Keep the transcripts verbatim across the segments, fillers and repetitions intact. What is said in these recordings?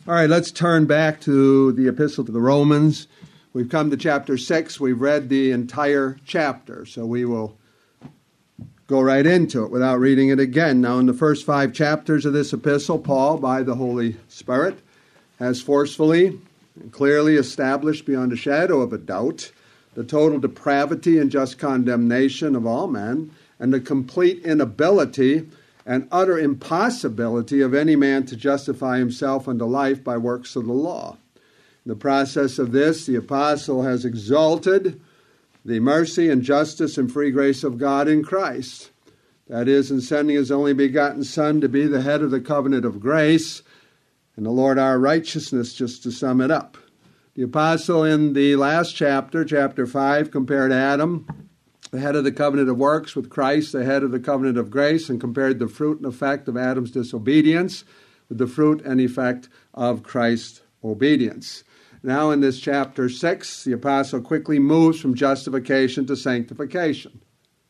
All right, let's turn back to the Epistle to the Romans. We've come to chapter six. We've read the entire chapter, so we will go right into it without reading it again. Now, in the first five chapters of this epistle, Paul, by the Holy Spirit, has forcefully and clearly established beyond a shadow of a doubt the total depravity and just condemnation of all men, and the complete inability and utter impossibility of any man to justify himself unto life by works of the law. In the process of this, the apostle has exalted the mercy and justice and free grace of God in Christ. That is, in sending his only begotten Son to be the head of the covenant of grace, and the Lord our righteousness, just to sum it up. The apostle in the last chapter, chapter five, compared Adam, the head of the covenant of works, with Christ, the head of the covenant of grace, and compared the fruit and effect of Adam's disobedience with the fruit and effect of Christ's obedience. Now in this chapter six, the apostle quickly moves from justification to sanctification.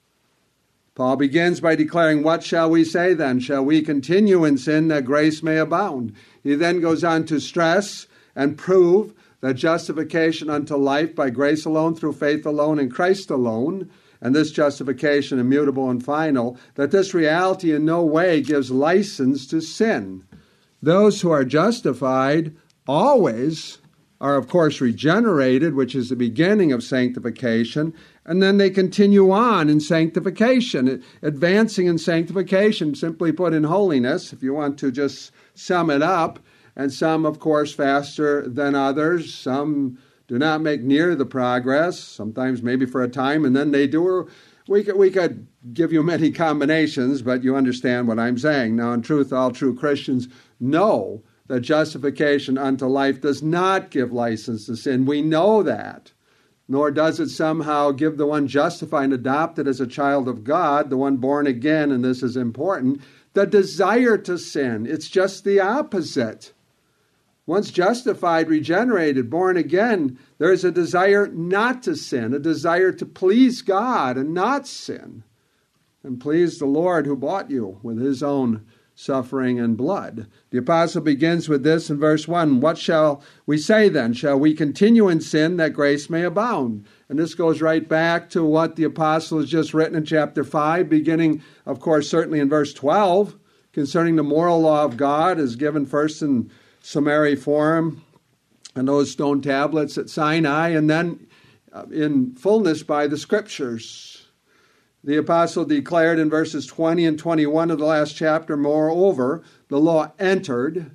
Paul begins by declaring, "What shall we say then? Shall we continue in sin that grace may abound?" He then goes on to stress and prove that justification unto life by grace alone, through faith alone, in Christ alone, and this justification immutable and final, that this reality in no way gives license to sin. Those who are justified always are, of course, regenerated, which is the beginning of sanctification, and then they continue on in sanctification, advancing in sanctification, simply put, in holiness, if you want to just sum it up. And some, of course, faster than others. Some do not make near the progress, sometimes maybe for a time, and then they do. We could, we could give you many combinations, but you understand what I'm saying. Now, in truth, all true Christians know that justification unto life does not give license to sin. We know that. Nor does it somehow give the one justified and adopted as a child of God, the one born again, and this is important, the desire to sin. It's just the opposite. Once justified, regenerated, born again, there is a desire not to sin, a desire to please God and not sin, and please the Lord who bought you with his own suffering and blood. The apostle begins with this in verse one. What shall we say then? Shall we continue in sin that grace may abound? And this goes right back to what the apostle has just written in chapter five, beginning, of course, certainly in verse twelve, concerning the moral law of God, is given first in summary form and those stone tablets at Sinai, and then in fullness by the Scriptures. The apostle declared in verses twenty and twenty-one of the last chapter, moreover, the law entered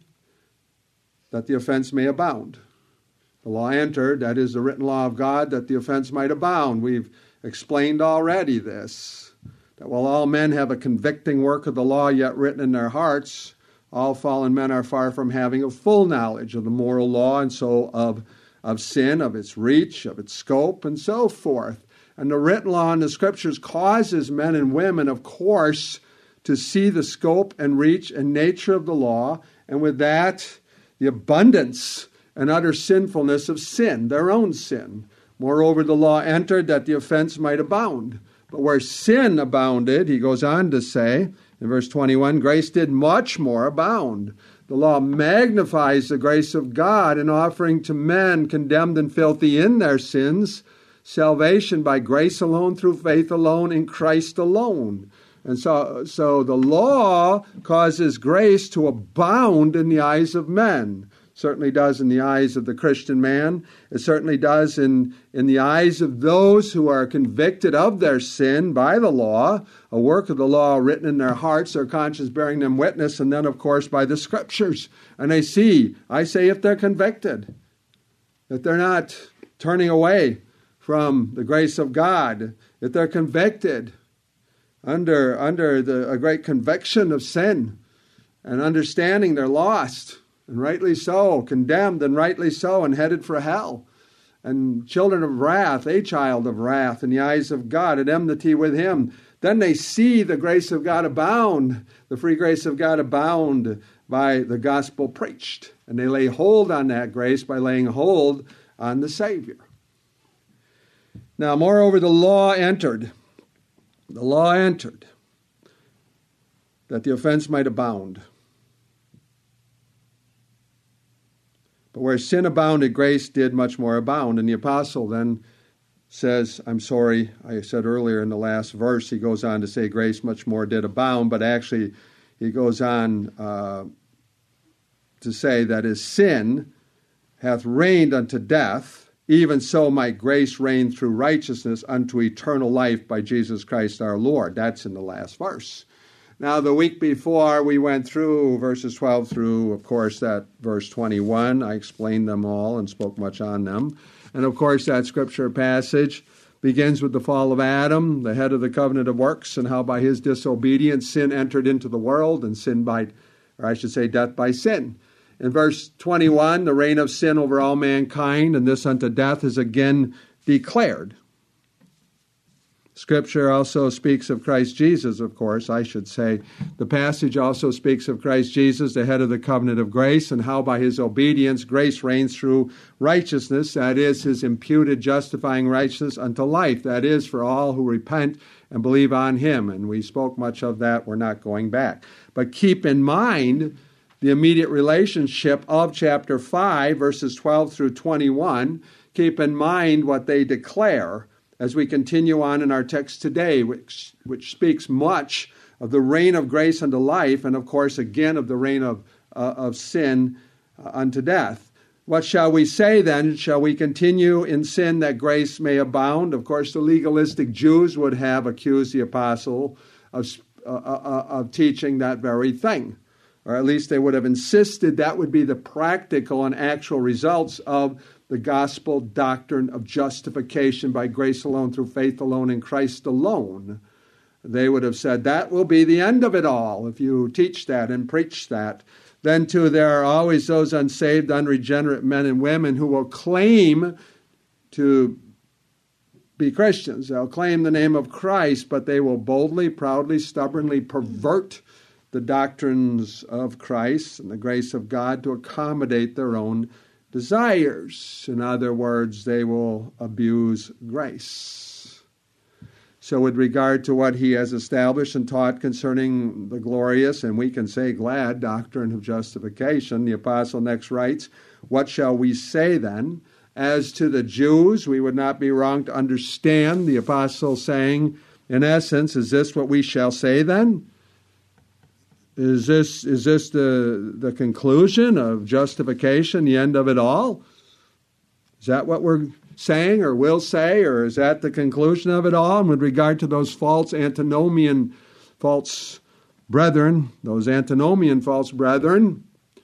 that the offense may abound. The law entered, that is the written law of God, that the offense might abound. We've explained already this, that while all men have a convicting work of the law yet written in their hearts, all fallen men are far from having a full knowledge of the moral law, and so of, of sin, of its reach, of its scope, and so forth. And the written law in the Scriptures causes men and women, of course, to see the scope and reach and nature of the law, and with that, the abundance and utter sinfulness of sin, their own sin. Moreover, the law entered that the offense might abound. But where sin abounded, he goes on to say, in verse twenty-one, grace did much more abound. The law magnifies the grace of God in offering to men condemned and filthy in their sins salvation by grace alone, through faith alone, in Christ alone. And so, so the law causes grace to abound in the eyes of men. Certainly does in the eyes of the Christian man. It certainly does in, in the eyes of those who are convicted of their sin by the law, a work of the law written in their hearts, their conscience bearing them witness, and then, of course, by the Scriptures. And they see, I say, if they're convicted, that they're not turning away from the grace of God, that they're convicted under, under the, a great conviction of sin, and understanding they're lost, and rightly so, condemned and rightly so, and headed for hell, and children of wrath, a child of wrath in the eyes of God, at enmity with him. Then they see the grace of God abound, the free grace of God abound by the gospel preached, and they lay hold on that grace by laying hold on the Savior. Now, moreover, the law entered, the law entered, that the offense might abound. But where sin abounded, grace did much more abound. And the apostle then says, I'm sorry, I said earlier in the last verse, he goes on to say grace much more did abound, but actually he goes on uh, to say that his sin hath reigned unto death, even so might grace reign through righteousness unto eternal life by Jesus Christ our Lord. That's in the last verse. Now, the week before, we went through verses twelve through, of course, that verse twenty-one. I explained them all and spoke much on them. And, of course, that scripture passage begins with the fall of Adam, the head of the covenant of works, and how by his disobedience sin entered into the world, and sin by, or I should say, death by sin. In verse twenty-one, the reign of sin over all mankind, and this unto death, is again declared. Scripture also speaks of Christ Jesus, of course, I should say. The passage also speaks of Christ Jesus, the head of the covenant of grace, and how by his obedience grace reigns through righteousness, that is, his imputed justifying righteousness unto life, that is, for all who repent and believe on him. And we spoke much of that. We're not going back. But keep in mind the immediate relationship of chapter five, verses twelve through twenty-one. Keep in mind what they declare as we continue on in our text today, which, which speaks much of the reign of grace unto life, and of course, again, of the reign of, uh, of sin uh, unto death. What shall we say then? Shall we continue in sin that grace may abound? Of course, the legalistic Jews would have accused the apostle of, uh, uh, of teaching that very thing. Or at least they would have insisted that would be the practical and actual results of the gospel doctrine of justification by grace alone, through faith alone, in Christ alone. They would have said that will be the end of it all if you teach that and preach that. Then, too, there are always those unsaved, unregenerate men and women who will claim to be Christians. They'll claim the name of Christ, but they will boldly, proudly, stubbornly pervert the doctrines of Christ and the grace of God to accommodate their own desires. In other words, they will abuse grace. So with regard to what he has established and taught concerning the glorious, and we can say glad, doctrine of justification, the apostle next writes, what shall we say then? As to the Jews, we would not be wrong to understand the apostle saying, in essence, is this what we shall say then? Is this is this the, the conclusion of justification, the end of it all? Is that what we're saying or will say, or is that the conclusion of it all? And with regard to those false antinomian false brethren, those antinomian false brethren,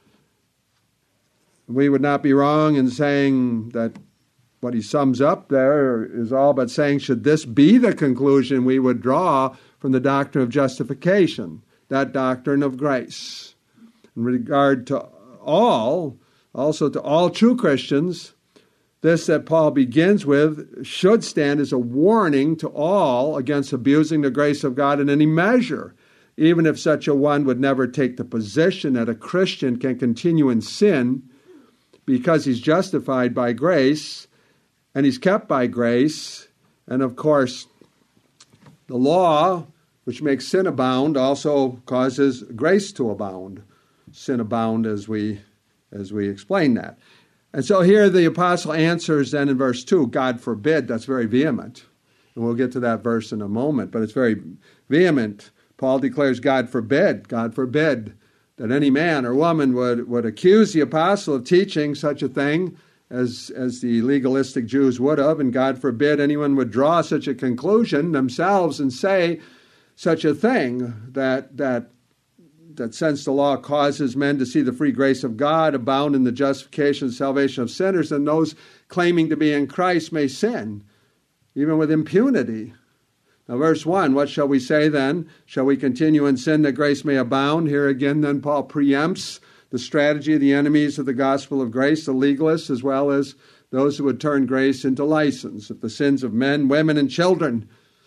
we would not be wrong in saying that what he sums up there is all but saying, should this be the conclusion we would draw from the doctrine of justification, that doctrine of grace? In regard to all, also to all true Christians, this that Paul begins with should stand as a warning to all against abusing the grace of God in any measure, even if such a one would never take the position that a Christian can continue in sin because he's justified by grace and he's kept by grace. And of course, the law, which makes sin abound, also causes grace to abound. Sin abound, as we as we explain that. And so here the apostle answers then in verse two, God forbid. That's very vehement. And we'll get to that verse in a moment, but it's very vehement. Paul declares, God forbid, God forbid that any man or woman would, would accuse the apostle of teaching such a thing as, as the legalistic Jews would have, and God forbid anyone would draw such a conclusion themselves and say such a thing, that that that since the law causes men to see the free grace of God abound in the justification and salvation of sinners, then those claiming to be in Christ may sin, even with impunity. Now, verse one, what shall we say then? Shall we continue in sin that grace may abound? Here again, then, Paul preempts the strategy of the enemies of the gospel of grace, the legalists, as well as those who would turn grace into license. If the sins of men, women, and children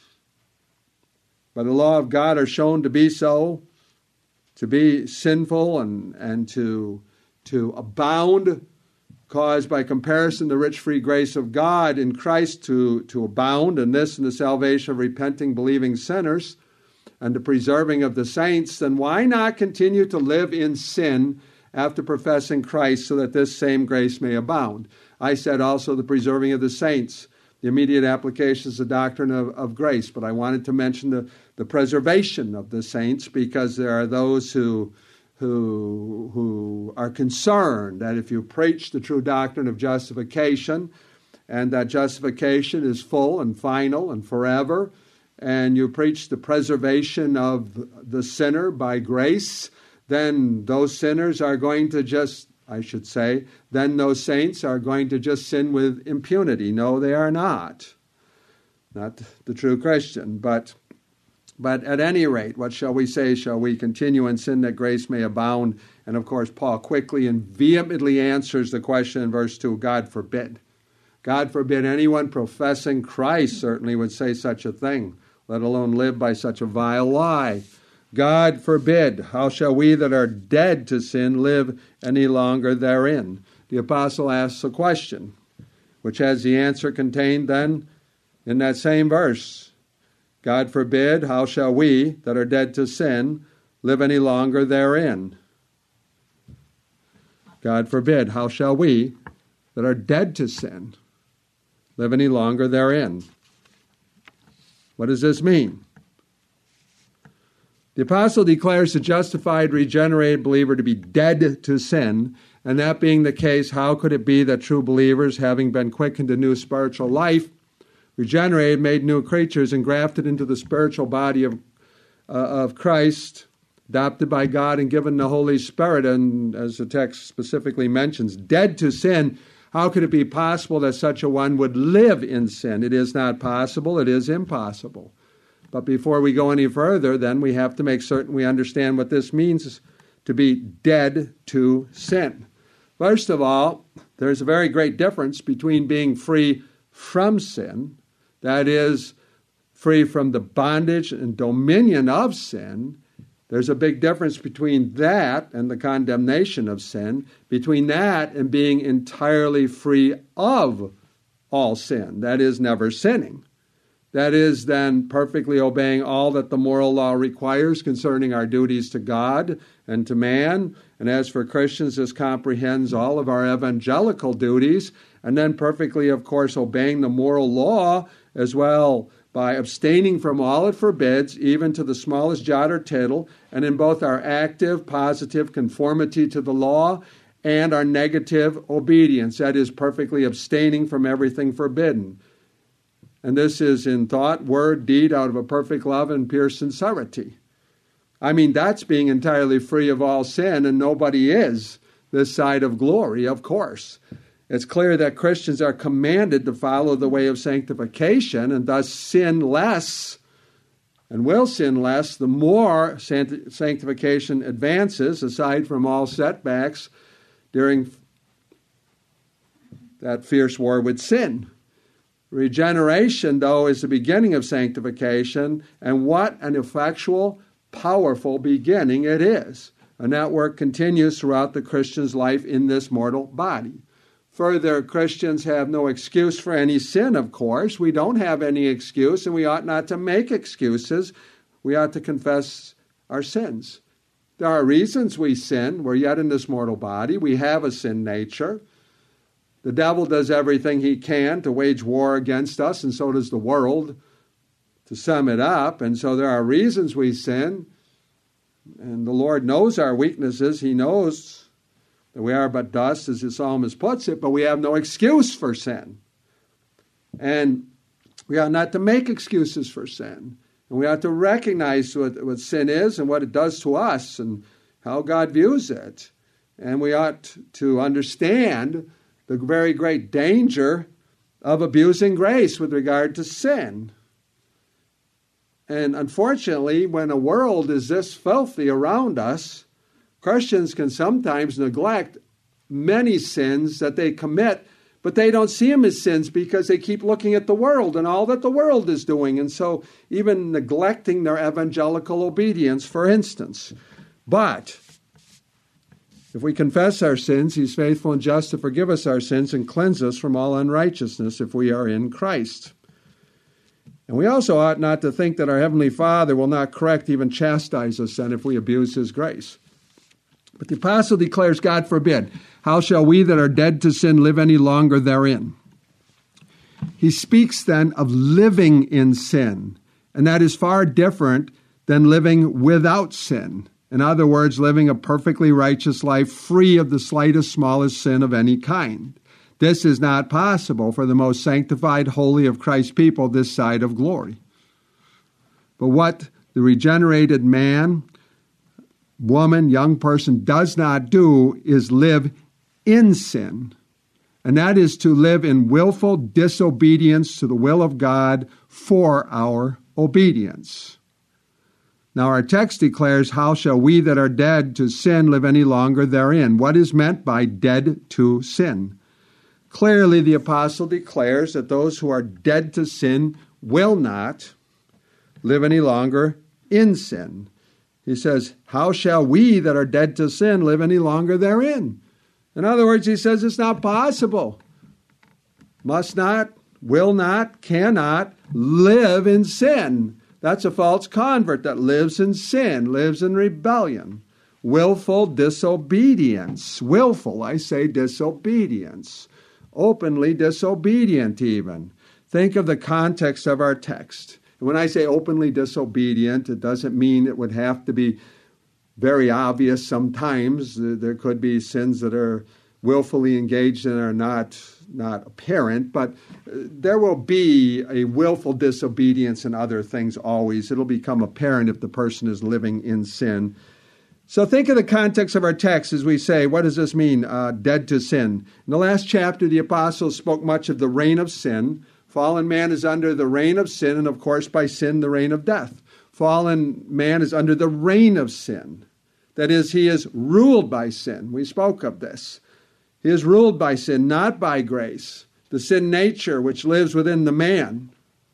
by the law of God are shown to be so, to be sinful and, and to, to abound, caused by comparison the rich free grace of God in Christ to, to abound, and this in the salvation of repenting, believing sinners, and the preserving of the saints, then why not continue to live in sin after professing Christ, so that this same grace may abound. I said also the preserving of the saints, the immediate applications of the doctrine of, of grace, but I wanted to mention the, the preservation of the saints, because there are those who, who, who are concerned that if you preach the true doctrine of justification, and that justification is full and final and forever, and you preach the preservation of the sinner by grace, then those sinners are going to just, I should say, then those saints are going to just sin with impunity. No, they are not. Not the true Christian. But, but at any rate, what shall we say? Shall we continue in sin that grace may abound? And of course, Paul quickly and vehemently answers the question in verse two, God forbid. God forbid anyone professing Christ certainly would say such a thing, let alone live by such a vile lie. God forbid. How shall we that are dead to sin live any longer therein? The apostle asks a question, which has the answer contained then in that same verse. God forbid, how shall we that are dead to sin live any longer therein? God forbid, how shall we that are dead to sin live any longer therein? What does this mean? The apostle declares the justified, regenerated believer to be dead to sin, and that being the case, how could it be that true believers, having been quickened to new spiritual life, regenerated, made new creatures, and grafted into the spiritual body of, uh, of Christ, adopted by God and given the Holy Spirit, and as the text specifically mentions, dead to sin, how could it be possible that such a one would live in sin? It is not possible. It is impossible. But before we go any further, then we have to make certain we understand what this means to be dead to sin. First of all, there's a very great difference between being free from sin, that is, free from the bondage and dominion of sin. There's a big difference between that and the condemnation of sin, between that and being entirely free of all sin, that is, never sinning. That is, then, perfectly obeying all that the moral law requires concerning our duties to God and to man. And as for Christians, this comprehends all of our evangelical duties, and then perfectly, of course, obeying the moral law as well by abstaining from all it forbids, even to the smallest jot or tittle, and in both our active, positive conformity to the law and our negative obedience, that is, perfectly abstaining from everything forbidden. And this is in thought, word, deed, out of a perfect love and pure sincerity. I mean, that's being entirely free of all sin, and nobody is this side of glory, of course. It's clear that Christians are commanded to follow the way of sanctification and thus sin less, and will sin less the more sanctification advances, aside from all setbacks during that fierce war with sin. Regeneration, though, is the beginning of sanctification, and what an effectual, powerful beginning it is. And that work continues throughout the Christian's life in this mortal body. Further, Christians have no excuse for any sin, of course. We don't have any excuse, and we ought not to make excuses. We ought to confess our sins. There are reasons we sin. We're yet in this mortal body. We have a sin nature. The devil does everything he can to wage war against us, and so does the world, to sum it up. And so there are reasons we sin, and the Lord knows our weaknesses. He knows that we are but dust, as the psalmist puts it, but we have no excuse for sin. And we ought not to make excuses for sin. And we ought to recognize what, what sin is and what it does to us and how God views it. And we ought to understand the very great danger of abusing grace with regard to sin. And unfortunately, when a world is this filthy around us, Christians can sometimes neglect many sins that they commit, but they don't see them as sins because they keep looking at the world and all that the world is doing, and so even neglecting their evangelical obedience, for instance. But if we confess our sins, He's faithful and just to forgive us our sins and cleanse us from all unrighteousness if we are in Christ. And we also ought not to think that our Heavenly Father will not correct, even chastise us then if we abuse His grace. But the apostle declares, God forbid, how shall we that are dead to sin live any longer therein? He speaks then of living in sin, and that is far different than living without sin. In other words, living a perfectly righteous life free of the slightest, smallest sin of any kind. This is not possible for the most sanctified, holy of Christ's people this side of glory. But what the regenerated man, woman, young person does not do is live in sin. And that is to live in willful disobedience to the will of God for our obedience. Now our text declares, how shall we that are dead to sin live any longer therein? What is meant by dead to sin? Clearly the apostle declares that those who are dead to sin will not live any longer in sin. He says, how shall we that are dead to sin live any longer therein? In other words, he says it's not possible. Must not, will not, cannot live in sin. That's a false convert that lives in sin, lives in rebellion. Willful disobedience. Willful, I say disobedience. Openly disobedient even. Think of the context of our text. When I say openly disobedient, it doesn't mean it would have to be very obvious sometimes. There could be sins that are willfully engaged in are not, not apparent, but there will be a willful disobedience in other things always. It'll become apparent if the person is living in sin. So think of the context of our text as we say, what does this mean, uh, dead to sin? In the last chapter, the apostles spoke much of the reign of sin. Fallen man is under the reign of sin, and of course by sin, the reign of death. Fallen man is under the reign of sin. That is, he is ruled by sin. We spoke of this. He is ruled by sin, not by grace. The sin nature which lives within the man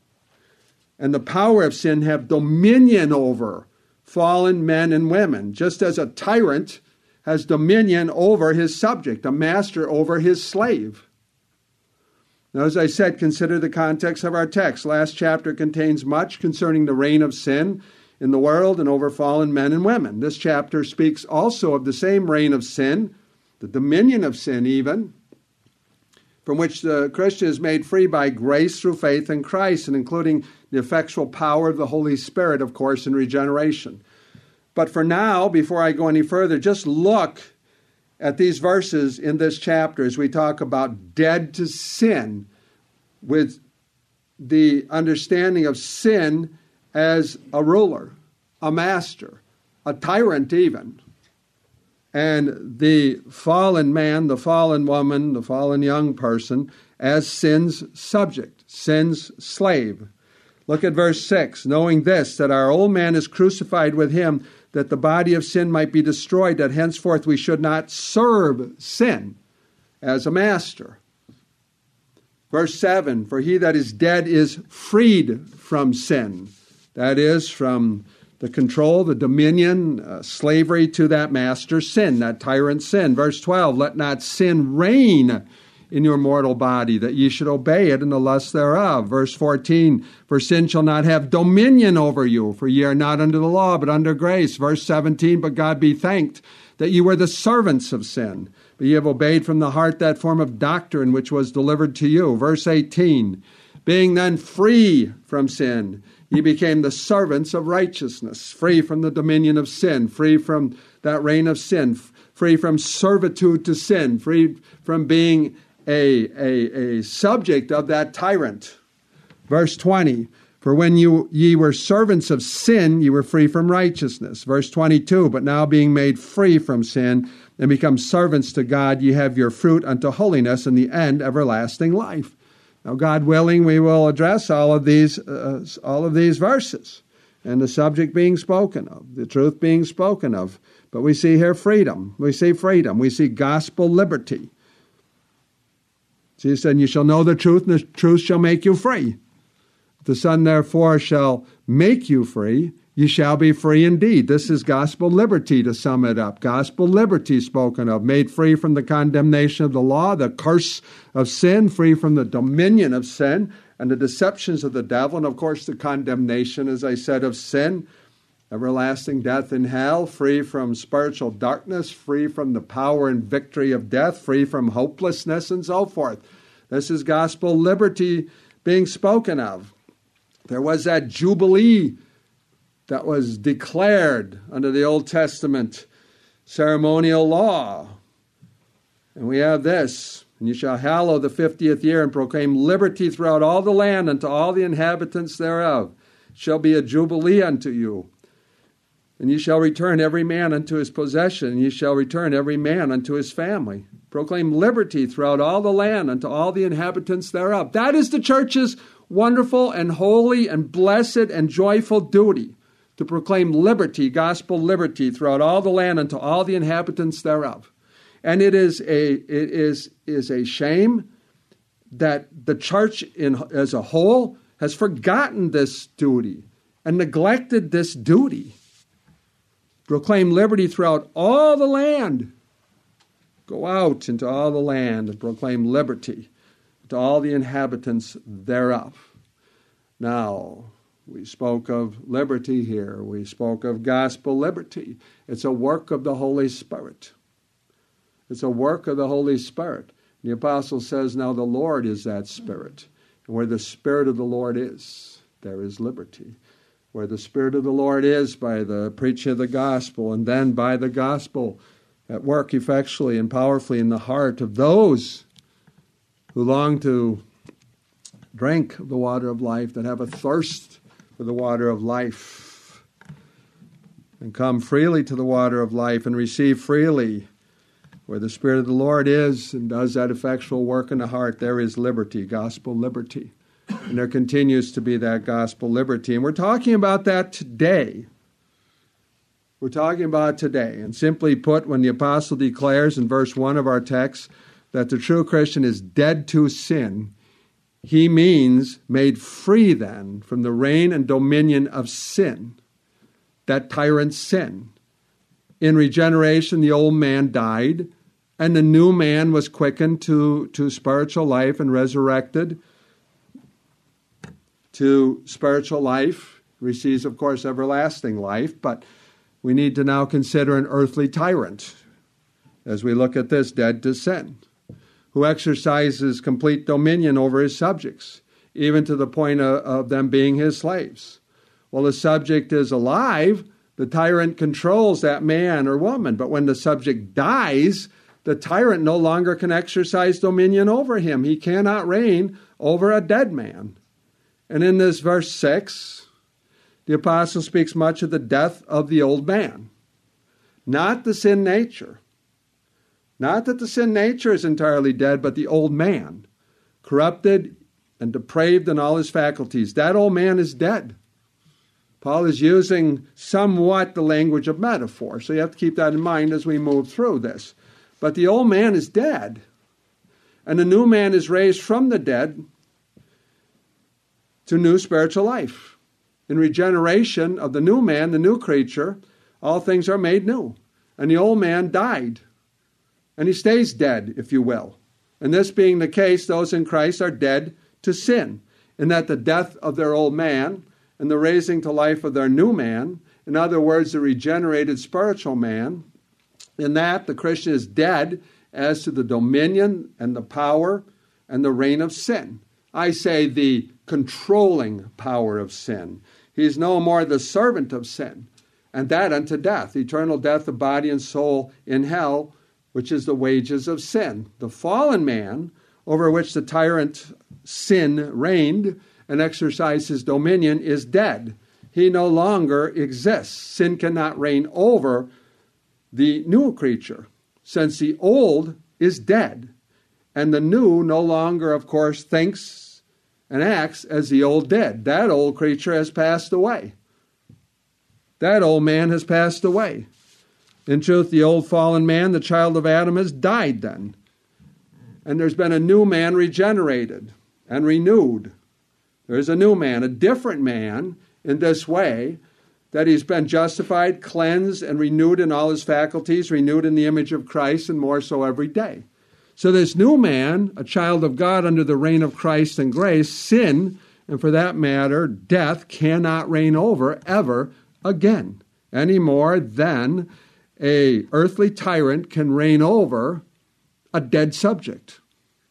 and the power of sin have dominion over fallen men and women, just as a tyrant has dominion over his subject, a master over his slave. Now, as I said, consider the context of our text. Last chapter contains much concerning the reign of sin in the world and over fallen men and women. This chapter speaks also of the same reign of sin, the dominion of sin even, from which the Christian is made free by grace through faith in Christ, and including the effectual power of the Holy Spirit, of course, in regeneration. But for now, before I go any further, just look at these verses in this chapter as we talk about dead to sin, with the understanding of sin as a ruler, a master, a tyrant even. And the fallen man, the fallen woman, the fallen young person as sin's subject, sin's slave. Look at verse six. Knowing this, that our old man is crucified with him, that the body of sin might be destroyed, that henceforth we should not serve sin as a master. Verse seven, for he that is dead is freed from sin. That is, from the control, the dominion, uh, slavery to that master sin, that tyrant sin. Verse twelve, let not sin reign in your mortal body, that ye should obey it in the lust thereof. Verse fourteen, for sin shall not have dominion over you, for ye are not under the law, but under grace. Verse seventeen, but God be thanked that ye were the servants of sin, but ye have obeyed from the heart that form of doctrine which was delivered to you. Verse eighteen, being then free from sin, ye became the servants of righteousness, free from the dominion of sin, free from that reign of sin, free from servitude to sin, free from being a, a, a subject of that tyrant. Verse twenty, for when you ye were servants of sin, ye were free from righteousness. Verse twenty-two, but now being made free from sin and become servants to God, ye have your fruit unto holiness, and the end everlasting life. Now, God willing, we will address all of these, uh, all of these verses, and the subject being spoken of, the truth being spoken of. But we see here freedom. We see freedom. We see gospel liberty. So he said, you shall know the truth, and the truth shall make you free. If the Son therefore shall make you free, you shall be free indeed. This is gospel liberty, to sum it up. Gospel liberty spoken of, made free from the condemnation of the law, the curse of sin, free from the dominion of sin and the deceptions of the devil, and of course the condemnation, as I said, of sin. everlasting death in hell, free from spiritual darkness, free from the power and victory of death, free from hopelessness, and so forth. This is gospel liberty being spoken of. There was that jubilee that was declared under the Old Testament ceremonial law. And we have this, and you shall hallow the fiftieth year and proclaim liberty throughout all the land unto all the inhabitants thereof. It shall be a jubilee unto you. And ye shall return every man unto his possession, and ye shall return every man unto his family. Proclaim liberty throughout all the land unto all the inhabitants thereof. That is the church's wonderful and holy and blessed and joyful duty, to proclaim liberty, gospel liberty, throughout all the land unto all the inhabitants thereof. And it is a it is is a shame that the church in as a whole has forgotten this duty and neglected this duty. Proclaim liberty throughout all the land. Go out into all the land and proclaim liberty to all the inhabitants thereof. Now, we spoke of liberty here. We spoke of gospel liberty. It's a work of the Holy Spirit. It's a work of the Holy Spirit. The apostle says, now the Lord is that Spirit. And where the Spirit of the Lord is, there is liberty. Where the Spirit of the Lord is, by the preaching of the gospel, and then by the gospel at work effectually and powerfully in the heart of those who long to drink the water of life, that have a thirst for the water of life, and come freely to the water of life and receive freely. Where the Spirit of the Lord is and does that effectual work in the heart, there is liberty, gospel liberty. And there continues to be that gospel liberty. And we're talking about that today. We're talking about today. And simply put, when the apostle declares in verse one of our text that the true Christian is dead to sin, he means made free then from the reign and dominion of sin, that tyrant sin. In regeneration, the old man died, and the new man was quickened to, to spiritual life and resurrected to spiritual life, receives, of course, everlasting life, but we need to now consider an earthly tyrant as we look at this, dead to sin, who exercises complete dominion over his subjects, even to the point of, of them being his slaves. While the subject is alive, the tyrant controls that man or woman, but when the subject dies, the tyrant no longer can exercise dominion over him. He cannot reign over a dead man. And in this verse six, the apostle speaks much of the death of the old man, not the sin nature. Not that the sin nature is entirely dead, but the old man, corrupted and depraved in all his faculties. That old man is dead. Paul is using somewhat the language of metaphor, so you have to keep that in mind as we move through this. But the old man is dead, and the new man is raised from the dead to new spiritual life. In regeneration of the new man, the new creature, all things are made new. And the old man died, and he stays dead, if you will. And this being the case, those in Christ are dead to sin, in that the death of their old man and the raising to life of their new man, in other words, the regenerated spiritual man, in that the Christian is dead as to the dominion and the power and the reign of sin. I say the controlling power of sin. He is no more the servant of sin, and that unto death, eternal death of body and soul in hell, which is the wages of sin. The fallen man, over which the tyrant sin reigned and exercised his dominion, is dead. He no longer exists. Sin cannot reign over the new creature, since the old is dead, and the new no longer, of course, thinks and acts as the old did. That old creature has passed away. That old man has passed away. In truth, the old fallen man, the child of Adam, has died then. And there's been a new man regenerated and renewed. There's a new man, a different man in this way, that he's been justified, cleansed, and renewed in all his faculties, renewed in the image of Christ, and more so every day. So this new man, a child of God under the reign of Christ and grace, sin, and for that matter, death, cannot reign over ever again, any more than a earthly tyrant can reign over a dead subject.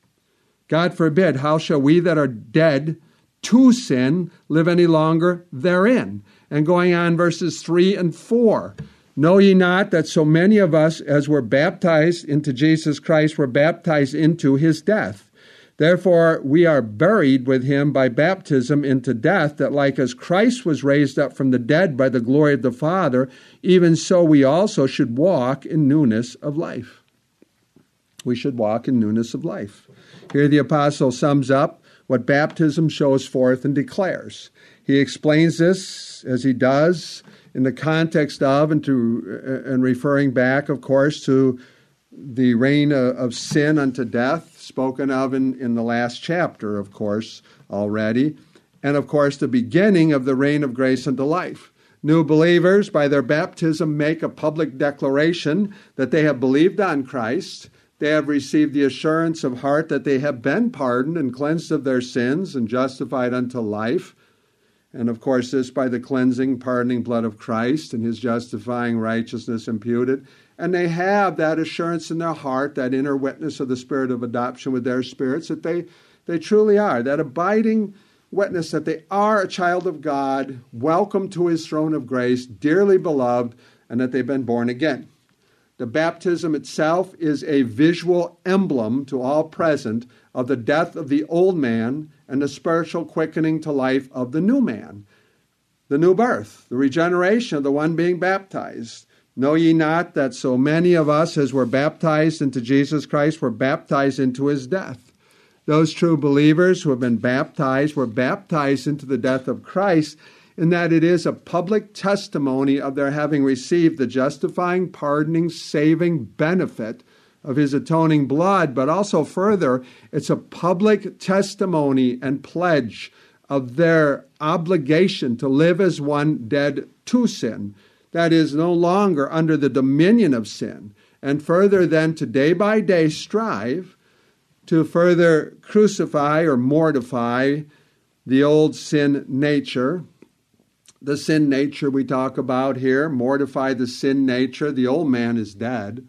God forbid, how shall we that are dead to sin live any longer therein? And going on, verses three and four. Know ye not that so many of us as were baptized into Jesus Christ were baptized into his death? Therefore we are buried with him by baptism into death, that like as Christ was raised up from the dead by the glory of the Father, even so we also should walk in newness of life. We should walk in newness of life. Here the apostle sums up what baptism shows forth and declares. He explains this, as he does, in the context of and, to, and referring back, of course, to the reign of sin unto death, spoken of in, in the last chapter, of course, already, and, of course, the beginning of the reign of grace unto life. New believers, by their baptism, make a public declaration that they have believed on Christ. They have received the assurance of heart that they have been pardoned and cleansed of their sins and justified unto life. And of course, this by the cleansing, pardoning blood of Christ and his justifying righteousness imputed. And they have that assurance in their heart, that inner witness of the spirit of adoption with their spirits, that they, they truly are, that abiding witness that they are a child of God, welcome to his throne of grace, dearly beloved, and that they've been born again. The baptism itself is a visual emblem to all present of the death of the old man and the spiritual quickening to life of the new man, the new birth, the regeneration of the one being baptized. Know ye not that so many of us as were baptized into Jesus Christ were baptized into his death? Those true believers who have been baptized were baptized into the death of Christ, in that it is a public testimony of their having received the justifying, pardoning, saving benefit of his atoning blood, but also further, it's a public testimony and pledge of their obligation to live as one dead to sin, that is, no longer under the dominion of sin, and further then to day by day strive to further crucify or mortify the old sin nature. The sin nature we talk about here, mortify the sin nature. The old man is dead.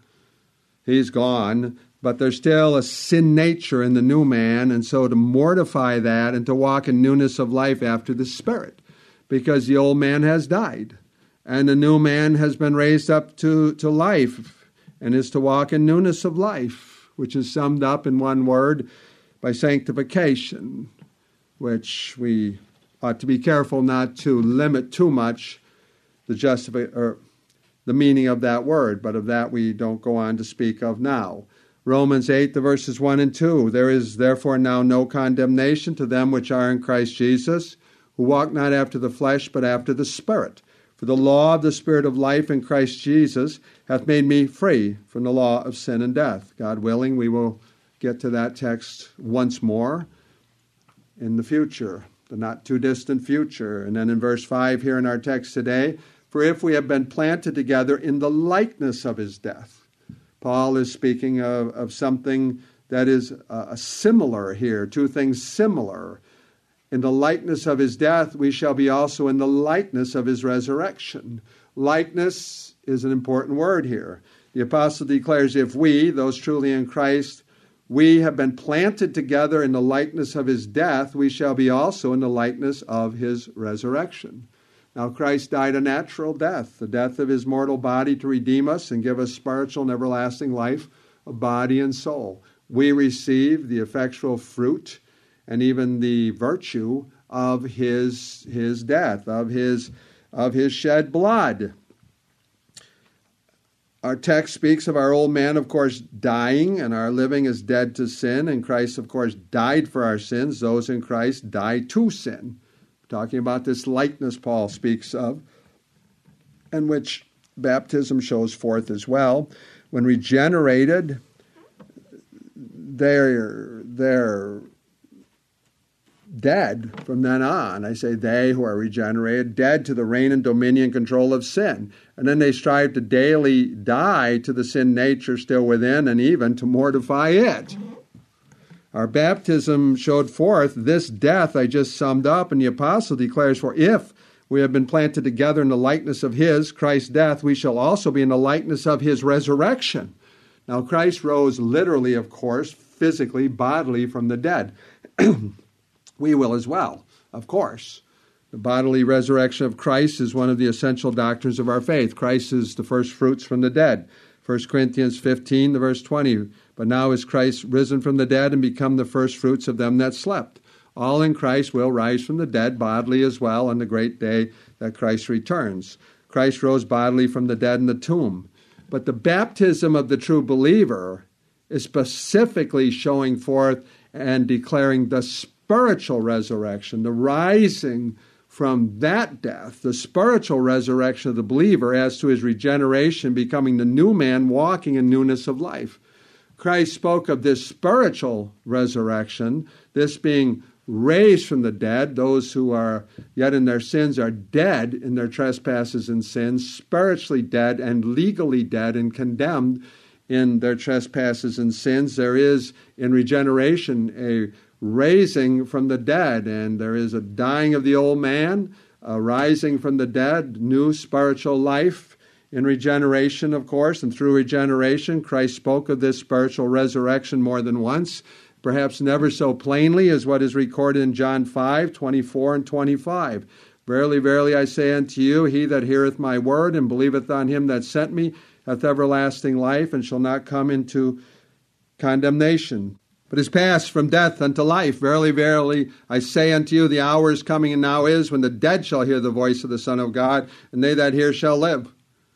He's gone, but there's still a sin nature in the new man, and so to mortify that and to walk in newness of life after the Spirit, because the old man has died, and the new man has been raised up to, to life, and is to walk in newness of life, which is summed up in one word by sanctification, which we ought to be careful not to limit too much the justifi- or the meaning of that word, but of that we don't go on to speak of now. Romans eight, the verses one and two. There is therefore now no condemnation to them which are in Christ Jesus, who walk not after the flesh, but after the Spirit. For the law of the Spirit of life in Christ Jesus hath made me free from the law of sin and death. God willing, we will get to that text once more in the future, the not too distant future. And then in verse five here in our text today, for if we have been planted together in the likeness of his death. Paul is speaking of, of something that is uh, similar here, two things similar. In the likeness of his death, we shall be also in the likeness of his resurrection. Likeness is an important word here. The apostle declares, if we, those truly in Christ, we have been planted together in the likeness of his death, we shall be also in the likeness of his resurrection. Now Christ died a natural death, the death of his mortal body to redeem us and give us spiritual and everlasting life of body and soul. We receive the effectual fruit and even the virtue of his, his death, of his, of his shed blood. Our text speaks of our old man, of course, dying, and our living is dead to sin, and Christ, of course, died for our sins. Those in Christ die to sin. Talking about this likeness Paul speaks of, and which baptism shows forth as well. When regenerated, they're, they're dead from then on. I say they who are regenerated, dead to the reign and dominion and control of sin. And then they strive to daily die to the sin nature still within and even to mortify it. Our baptism showed forth this death I just summed up, and the apostle declares, for if we have been planted together in the likeness of his, Christ's death, we shall also be in the likeness of his resurrection. Now, Christ rose literally, of course, physically, bodily from the dead. We will as well, of course. The bodily resurrection of Christ is one of the essential doctrines of our faith. Christ is the first fruits from the dead. First Corinthians fifteen, the verse twenty. But now is Christ risen from the dead and become the first fruits of them that slept. All in Christ will rise from the dead bodily as well on the great day that Christ returns. Christ rose bodily from the dead in the tomb. But the baptism of the true believer is specifically showing forth and declaring the spiritual resurrection, the rising from that death, the spiritual resurrection of the believer as to his regeneration, becoming the new man walking in newness of life. Christ spoke of this spiritual resurrection, this being raised from the dead. Those who are yet in their sins are dead in their trespasses and sins, spiritually dead and legally dead and condemned in their trespasses and sins. There is in regeneration a raising from the dead, and there is a dying of the old man, a rising from the dead, new spiritual life in regeneration, of course. And through regeneration, Christ spoke of this spiritual resurrection more than once, perhaps never so plainly as what is recorded in John five, twenty-four and twenty-five. Verily, verily, I say unto you, he that heareth my word and believeth on him that sent me hath everlasting life, and shall not come into condemnation, but is passed from death unto life. Verily, verily, I say unto you, the hour is coming, and now is, when the dead shall hear the voice of the Son of God, and they that hear shall live.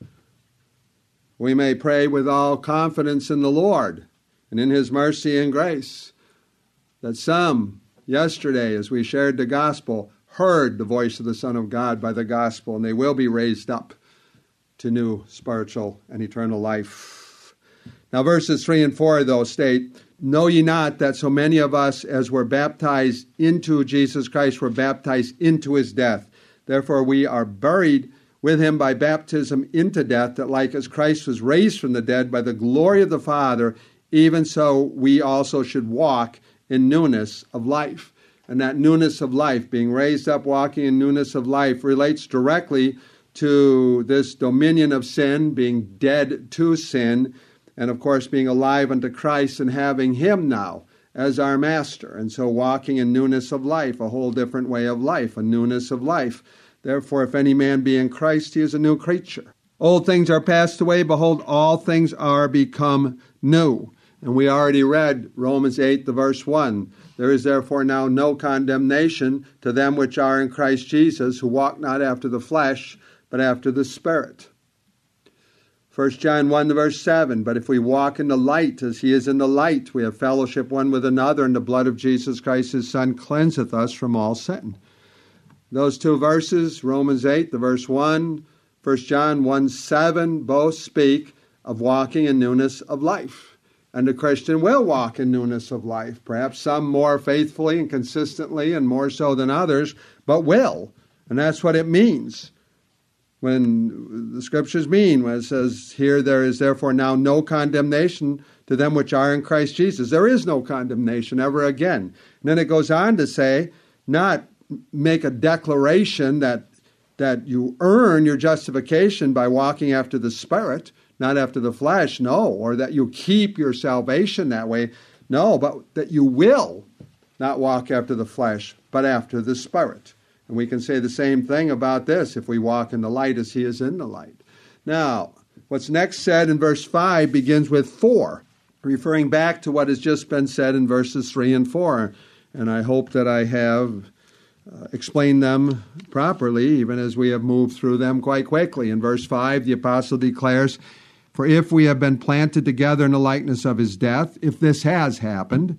We may pray with all confidence in the Lord and in his mercy and grace that some, yesterday, as we shared the gospel, heard the voice of the Son of God by the gospel, and they will be raised up to new spiritual and eternal life. Now, verses three and four, though, state, know ye not that so many of us as were baptized into Jesus Christ were baptized into his death? Therefore we are buried with him by baptism into death, that like as Christ was raised from the dead by the glory of the Father, even so we also should walk in newness of life. And that newness of life, being raised up, walking in newness of life, relates directly to this dominion of sin, being dead to sin, and of course being alive unto Christ and having him now as our master. And so walking in newness of life, a whole different way of life, a newness of life. Therefore, if any man be in Christ, he is a new creature. Old things are passed away, behold, all things are become new. And we already read Romans eight, the verse one. There is therefore now no condemnation to them which are in Christ Jesus, who walk not after the flesh, but after the Spirit. First John one, the verse seven, but if we walk in the light as he is in the light, we have fellowship one with another, and the blood of Jesus Christ his Son cleanseth us from all sin. Those two verses, Romans eight, the verse one, First John one, seven, both speak of walking in newness of life. And the Christian will walk in newness of life, perhaps some more faithfully and consistently and more so than others, but will. And that's what it means. When the Scriptures mean, when it says here, there is therefore now no condemnation to them which are in Christ Jesus. There is no condemnation ever again. And then it goes on to say, not make a declaration that that you earn your justification by walking after the Spirit, not after the flesh, no, or that you keep your salvation that way, no, but that you will not walk after the flesh, but after the Spirit. And we can say the same thing about this if we walk in the light as he is in the light. Now, what's next said in verse five begins with for, referring back to what has just been said in verses three and four. And I hope that I have uh, explained them properly, even as we have moved through them quite quickly. In verse five, the apostle declares, for if we have been planted together in the likeness of his death, if this has happened,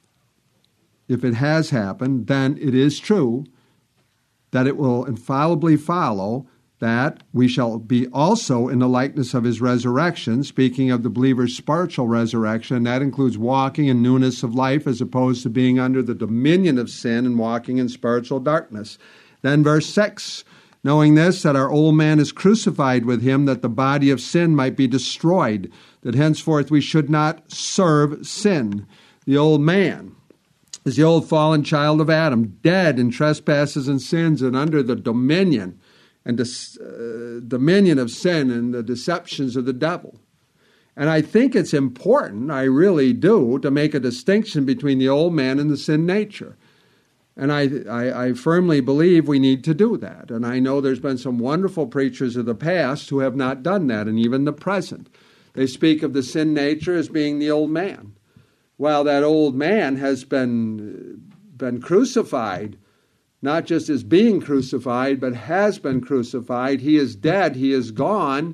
if it has happened, then it is true that it will infallibly follow that we shall be also in the likeness of his resurrection, speaking of the believer's spiritual resurrection, and that includes walking in newness of life as opposed to being under the dominion of sin and walking in spiritual darkness. Then verse six, knowing this, that our old man is crucified with him, that the body of sin might be destroyed, that henceforth we should not serve sin. The old man. as the old fallen child of Adam, dead in trespasses and sins and under the dominion and uh, dominion of sin and the deceptions of the devil. And I think it's important, I really do, to make a distinction between the old man and the sin nature. And I, I, I firmly believe we need to do that. And I know there's been some wonderful preachers of the past who have not done that, and even the present. They speak of the sin nature as being the old man. Well, that old man has been, been crucified, not just as being crucified, but has been crucified. He is dead. He is gone.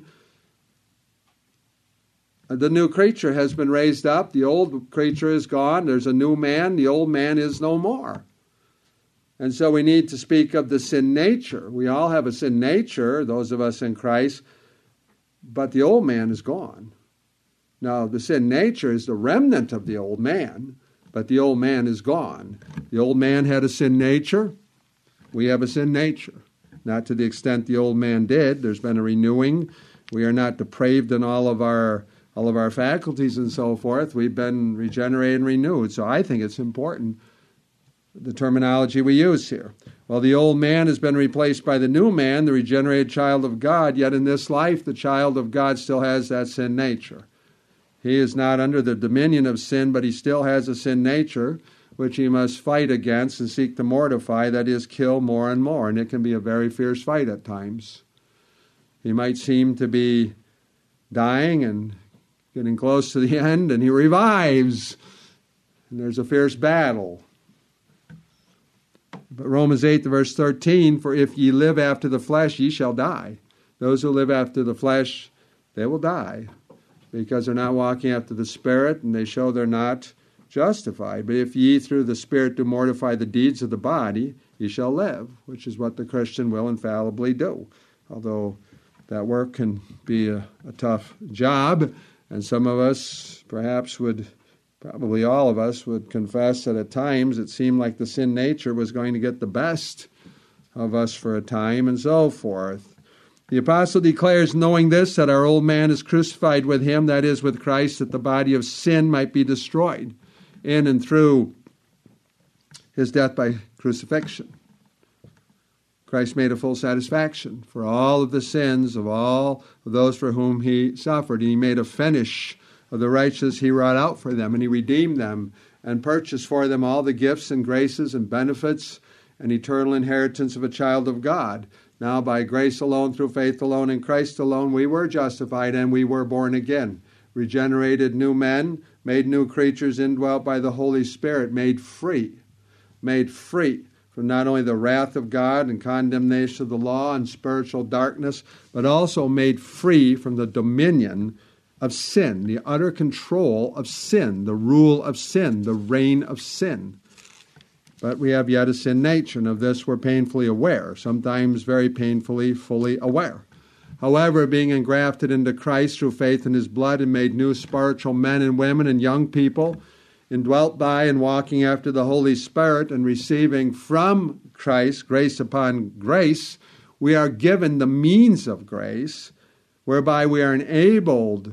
The new creature has been raised up. The old creature is gone. There's a new man. The old man is no more. And so we need to speak of the sin nature. We all have a sin nature, those of us in Christ, but the old man is gone. Now, the sin nature is the remnant of the old man, but the old man is gone. The old man had a sin nature. We have a sin nature. Not to the extent the old man did. There's been a renewing. We are not depraved in all of our all of our faculties and so forth. We've been regenerated and renewed. So I think it's important, the terminology we use here. Well, the old man has been replaced by the new man, the regenerated child of God, yet in this life the child of God still has that sin nature. He is not under the dominion of sin, but he still has a sin nature, which he must fight against and seek to mortify, that is, kill more and more. And it can be a very fierce fight at times. He might seem to be dying and getting close to the end, and he revives. And there's a fierce battle. But Romans eight, verse thirteen, for if ye live after the flesh, ye shall die. Those who live after the flesh, they will die, because they're not walking after the Spirit, and they show they're not justified. But if ye through the Spirit do mortify the deeds of the body, ye shall live, which is what the Christian will infallibly do. Although that work can be a, a tough job, and some of us perhaps would, probably all of us would confess that at times it seemed like the sin nature was going to get the best of us for a time, and so forth. The apostle declares, knowing this, that our old man is crucified with him, that is, with Christ, that the body of sin might be destroyed in and through his death by crucifixion. Christ made a full satisfaction for all of the sins of all of those for whom he suffered. And he made a finish of the righteousness he wrought out for them, and he redeemed them and purchased for them all the gifts and graces and benefits and eternal inheritance of a child of God. Now, by grace alone, through faith alone, in Christ alone, we were justified and we were born again, regenerated new men, made new creatures, indwelt by the Holy Spirit, made free, made free from not only the wrath of God and condemnation of the law and spiritual darkness, but also made free from the dominion of sin, the utter control of sin, the rule of sin, the reign of sin. But we have yet a sin nature, and of this we're painfully aware, sometimes very painfully fully aware. However, being engrafted into Christ through faith in his blood and made new spiritual men and women and young people, indwelt by and walking after the Holy Spirit and receiving from Christ grace upon grace, we are given the means of grace whereby we are enabled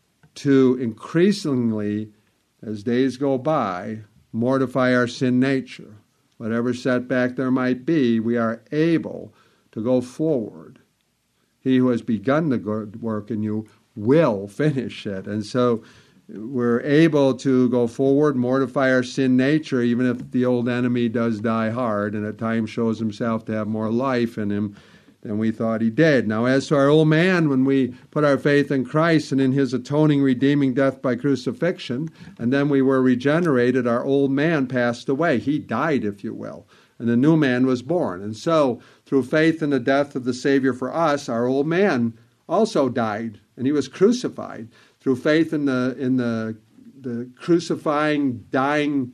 to increasingly, as days go by, mortify our sin nature. Whatever setback there might be, we are able to go forward. He who has begun the good work in you will finish it. And so we're able to go forward, mortify our sin nature, even if the old enemy does die hard and at times shows himself to have more life in him than we thought he did. Now, as to our old man, when we put our faith in Christ and in his atoning, redeeming death by crucifixion, and then we were regenerated, our old man passed away. He died, if you will, and the new man was born. And so, through faith in the death of the Savior for us, our old man also died, and he was crucified. Through faith in the in the the crucifying, dying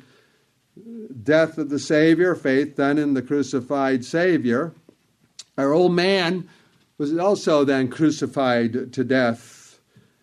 death of the Savior, faith then in the crucified Savior, our old man was also then crucified to death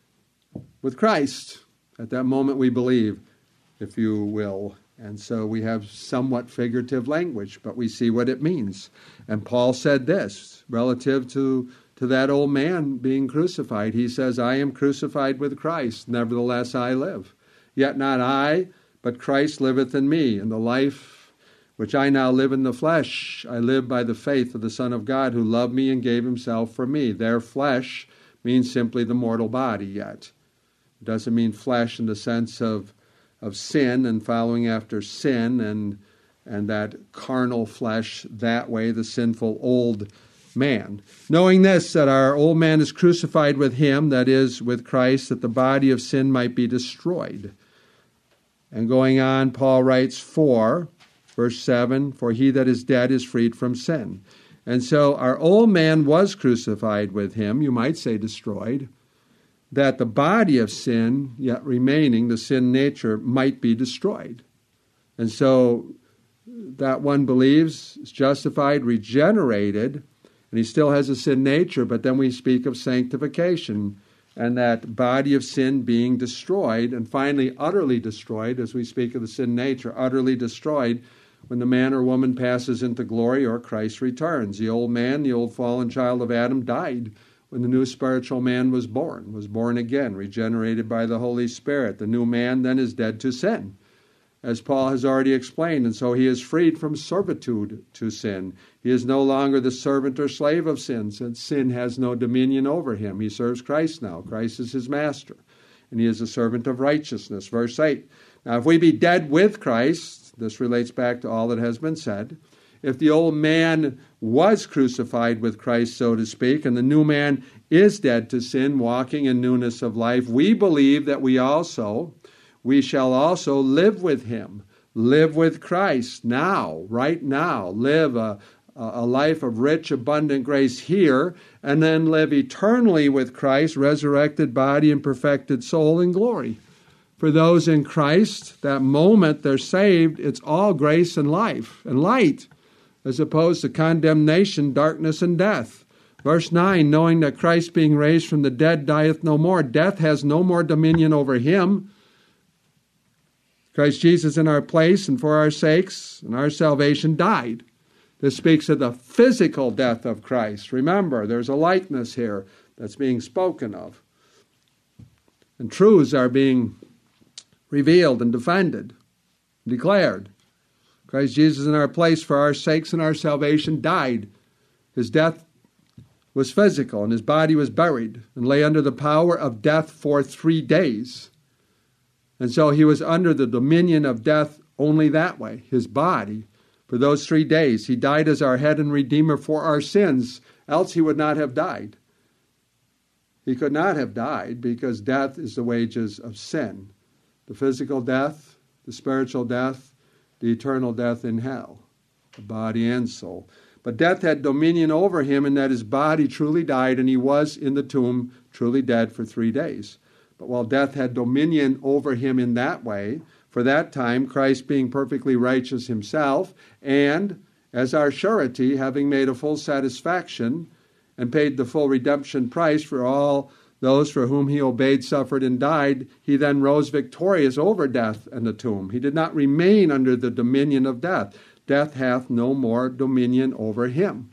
with Christ. At that moment we believe, if you will. And so we have somewhat figurative language, but we see what it means. And Paul said this relative to To that old man being crucified. He says, I am crucified with Christ, nevertheless I live. Yet not I, but Christ liveth in me, and the life which I now live in the flesh, I live by the faith of the Son of God, who loved me and gave himself for me. Their flesh means simply the mortal body yet. It doesn't mean flesh in the sense of, of sin and following after sin and, and that carnal flesh that way, the sinful old man. Knowing this, that our old man is crucified with him, that is, with Christ, that the body of sin might be destroyed. And going on, Paul writes, for, verse seven, for he that is dead is freed from sin. And so our old man was crucified with him, you might say destroyed, that the body of sin, yet remaining, the sin nature, might be destroyed. And so that one believes is justified, regenerated, and he still has a sin nature, but then we speak of sanctification and that body of sin being destroyed, and finally utterly destroyed, as we speak of the sin nature, utterly destroyed when the man or woman passes into glory or Christ returns. The old man, the old fallen child of Adam, died when the new spiritual man was born, was born again, regenerated by the Holy Spirit. The new man then is dead to sin, as Paul has already explained, and so he is freed from servitude to sin. He is no longer the servant or slave of sin, since sin has no dominion over him. He serves Christ now. Christ is his master, and he is a servant of righteousness. Verse eight. Now, if we be dead with Christ, this relates back to all that has been said, if the old man was crucified with Christ, so to speak, and the new man is dead to sin, walking in newness of life, we believe that we also, we shall also live with him, live with Christ now, right now, live a, a life of rich, abundant grace here, and then live eternally with Christ, resurrected body and perfected soul in glory. For those in Christ, that moment they're saved, it's all grace and life and light, as opposed to condemnation, darkness, and death. Verse nine, knowing that Christ being raised from the dead dieth no more, death has no more dominion over him. Christ Jesus in our place and for our sakes and our salvation died. This speaks of the physical death of Christ. Remember, there's a likeness here that's being spoken of. And truths are being revealed and defended, declared. Christ Jesus in our place for our sakes and our salvation died. His death was physical, and his body was buried and lay under the power of death for three days. And so he was under the dominion of death only that way, his body, for those three days. He died as our head and redeemer for our sins, else he would not have died. He could not have died because death is the wages of sin. The physical death, the spiritual death, the eternal death in hell, the body and soul. But death had dominion over him in that his body truly died, and he was in the tomb truly dead for three days. But while death had dominion over him in that way, for that time, Christ being perfectly righteous himself, and as our surety, having made a full satisfaction and paid the full redemption price for all those for whom he obeyed, suffered, and died, he then rose victorious over death and the tomb. He did not remain under the dominion of death. Death hath no more dominion over him.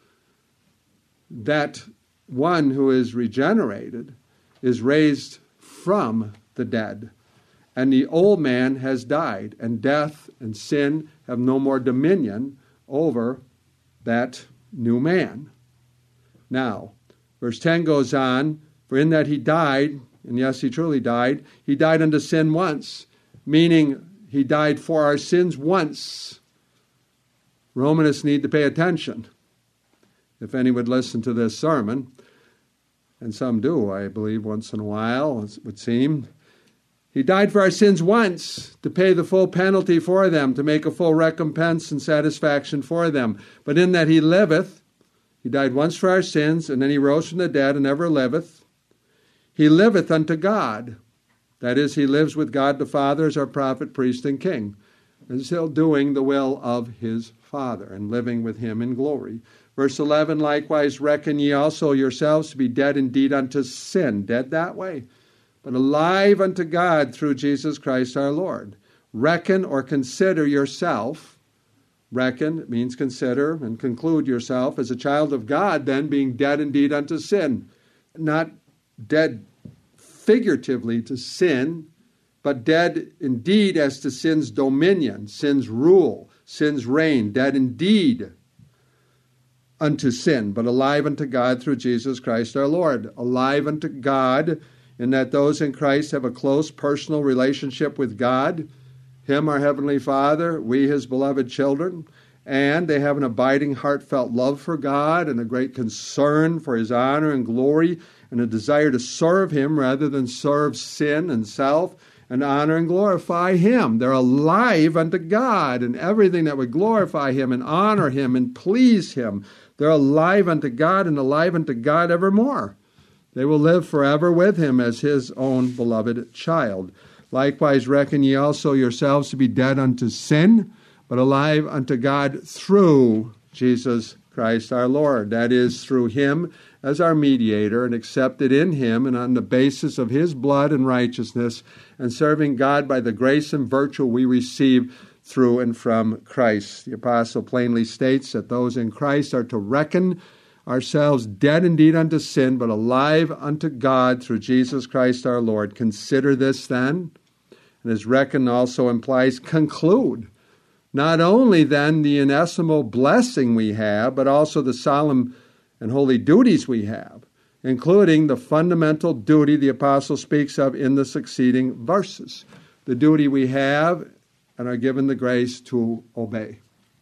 That one who is regenerated is raised from the dead, and the old man has died, and death and sin have no more dominion over that new man. Now, verse ten goes on, for in that he died, and yes, he truly died, he died unto sin once, meaning he died for our sins once. Romanists need to pay attention, if any would listen to this sermon, and some do, I believe, once in a while, it would seem. He died for our sins once, to pay the full penalty for them, to make a full recompense and satisfaction for them. But in that he liveth, he died once for our sins, and then he rose from the dead and ever liveth. He liveth unto God. That is, he lives with God the Father as our prophet, priest, and king, and still doing the will of his Father and living with him in glory. Verse eleven, likewise reckon ye also yourselves to be dead indeed unto sin, dead that way, but alive unto God through Jesus Christ our Lord. Reckon or consider yourself, reckon means consider and conclude yourself as a child of God, then being dead indeed unto sin. Not dead figuratively to sin, but dead indeed as to sin's dominion, sin's rule, sin's reign, dead indeed unto sin, but alive unto God through Jesus Christ our Lord. Alive unto God in that those in Christ have a close personal relationship with God, Him our Heavenly Father, we His beloved children, and they have an abiding heartfelt love for God and a great concern for His honor and glory and a desire to serve Him rather than serve sin and self, and honor and glorify Him. They're alive unto God and everything that would glorify Him and honor Him and please Him. They're alive unto God and alive unto God evermore. They will live forever with Him as His own beloved child. Likewise reckon ye also yourselves to be dead unto sin, but alive unto God through Jesus Christ our Lord. That is, through Him as our mediator, and accepted in Him and on the basis of His blood and righteousness, and serving God by the grace and virtue we receive through and from Christ. The apostle plainly states that those in Christ are to reckon ourselves dead indeed unto sin, but alive unto God through Jesus Christ our Lord. Consider this then, and as reckon also implies conclude. Not only then the inestimable blessing we have, but also the solemn and holy duties we have, including the fundamental duty the apostle speaks of in the succeeding verses. The duty we have and are given the grace to obey.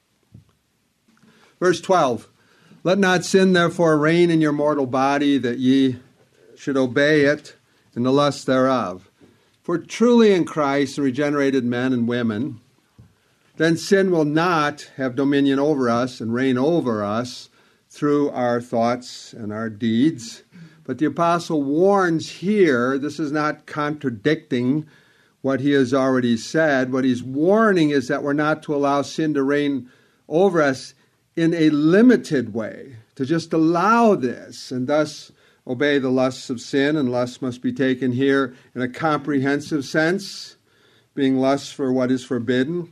Verse twelve, let not sin therefore reign in your mortal body, that ye should obey it in the lust thereof. For truly in Christ, the regenerated men and women, then sin will not have dominion over us and reign over us through our thoughts and our deeds. But the apostle warns here, this is not contradicting what he has already said. What he's warning is that we're not to allow sin to reign over us in a limited way, to just allow this and thus obey the lusts of sin. And lust must be taken here in a comprehensive sense, being lust for what is forbidden,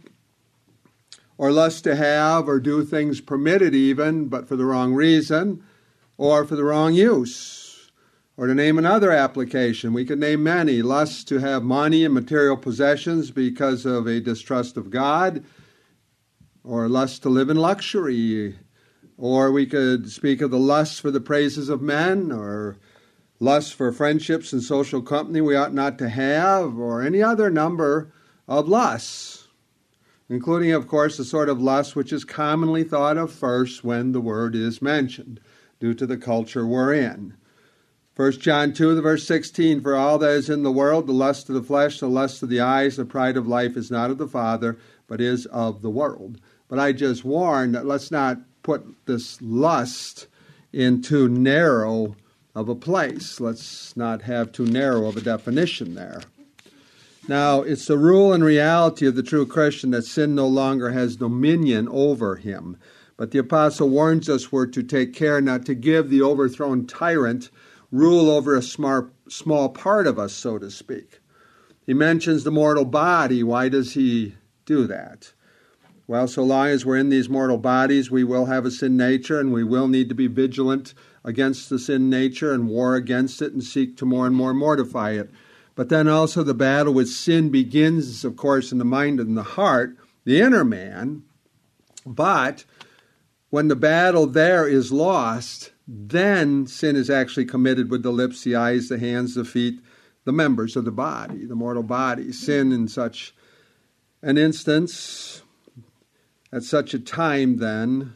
or lust to have or do things permitted even, but for the wrong reason, or for the wrong use. Or to name another application, we could name many. Lust to have money and material possessions because of a distrust of God, or lust to live in luxury. Or we could speak of the lust for the praises of men, or lust for friendships and social company we ought not to have, or any other number of lusts, including, of course, the sort of lust which is commonly thought of first when the word is mentioned, due to the culture we're in. First John two, the verse sixteen, for all that is in the world, the lust of the flesh, the lust of the eyes, the pride of life is not of the Father, but is of the world. But I just warn that let's not put this lust in too narrow of a place. Let's not have too narrow of a definition there. Now, it's the rule and reality of the true Christian that sin no longer has dominion over him. But the apostle warns us we're to take care not to give the overthrown tyrant rule over a small, small part of us, so to speak. He mentions the mortal body. Why does he do that? Well, so long as we're in these mortal bodies, we will have a sin nature, and we will need to be vigilant against the sin nature and war against it and seek to more and more mortify it. But then also the battle with sin begins, of course, in the mind and the heart, the inner man. But when the battle there is lost, then sin is actually committed with the lips, the eyes, the hands, the feet, the members of the body, the mortal body. Sin in such an instance, at such a time then,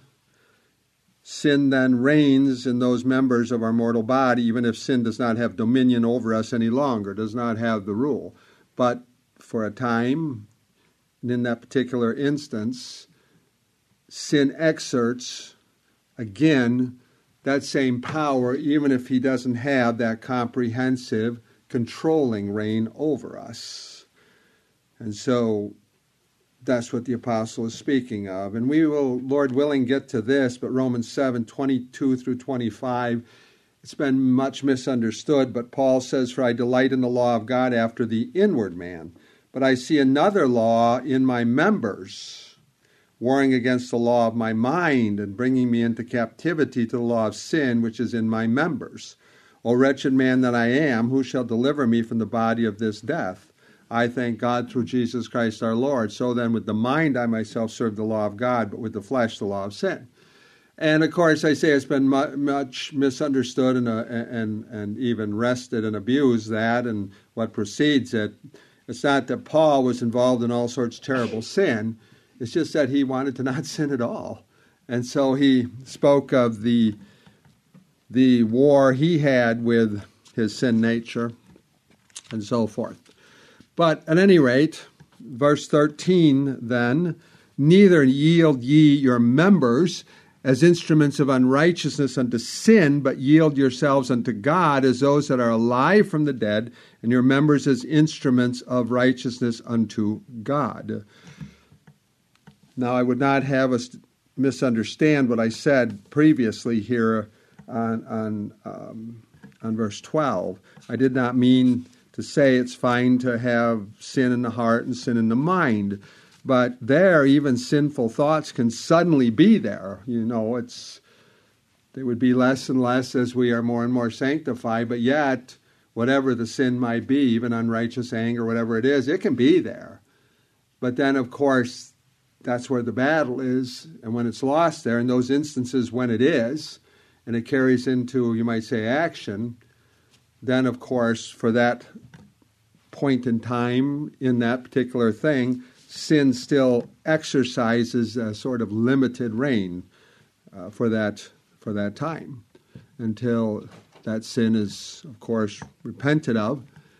sin then reigns in those members of our mortal body, even if sin does not have dominion over us any longer, does not have the rule. But for a time, and in that particular instance, sin exerts, again, that same power, even if he doesn't have that comprehensive, controlling reign over us. And so that's what the apostle is speaking of. And we will, Lord willing, get to this, but Romans seven, twenty-two through twenty-five, it's been much misunderstood, but Paul says, for I delight in the law of God after the inward man, but I see another law in my members, warring against the law of my mind and bringing me into captivity to the law of sin, which is in my members. O wretched man that I am, who shall deliver me from the body of this death? I thank God through Jesus Christ our Lord. So then with the mind I myself serve the law of God, but with the flesh the law of sin. And of course, I say it's been mu- much misunderstood and, uh, and and even wrested and abused, that and what precedes it. It's not that Paul was involved in all sorts of terrible sin. It's just that he wanted to not sin at all. And so he spoke of the the war he had with his sin nature and so forth. But at any rate, verse thirteen then, neither yield ye your members as instruments of unrighteousness unto sin, but yield yourselves unto God as those that are alive from the dead, and your members as instruments of righteousness unto God. Now, I would not have us misunderstand what I said previously here on on, um, on verse twelve. I did not mean to say it's fine to have sin in the heart and sin in the mind. But there, even sinful thoughts can suddenly be there. You know, it's they would be less and less as we are more and more sanctified. But yet, whatever the sin might be, even unrighteous anger, whatever it is, it can be there. But then, of course, that's where the battle is. And when it's lost there, in those instances when it is, and it carries into, you might say, action, then, of course, for that point in time in that particular thing, sin still exercises a sort of limited reign uh, for that for that time until that sin is, of course, repented of,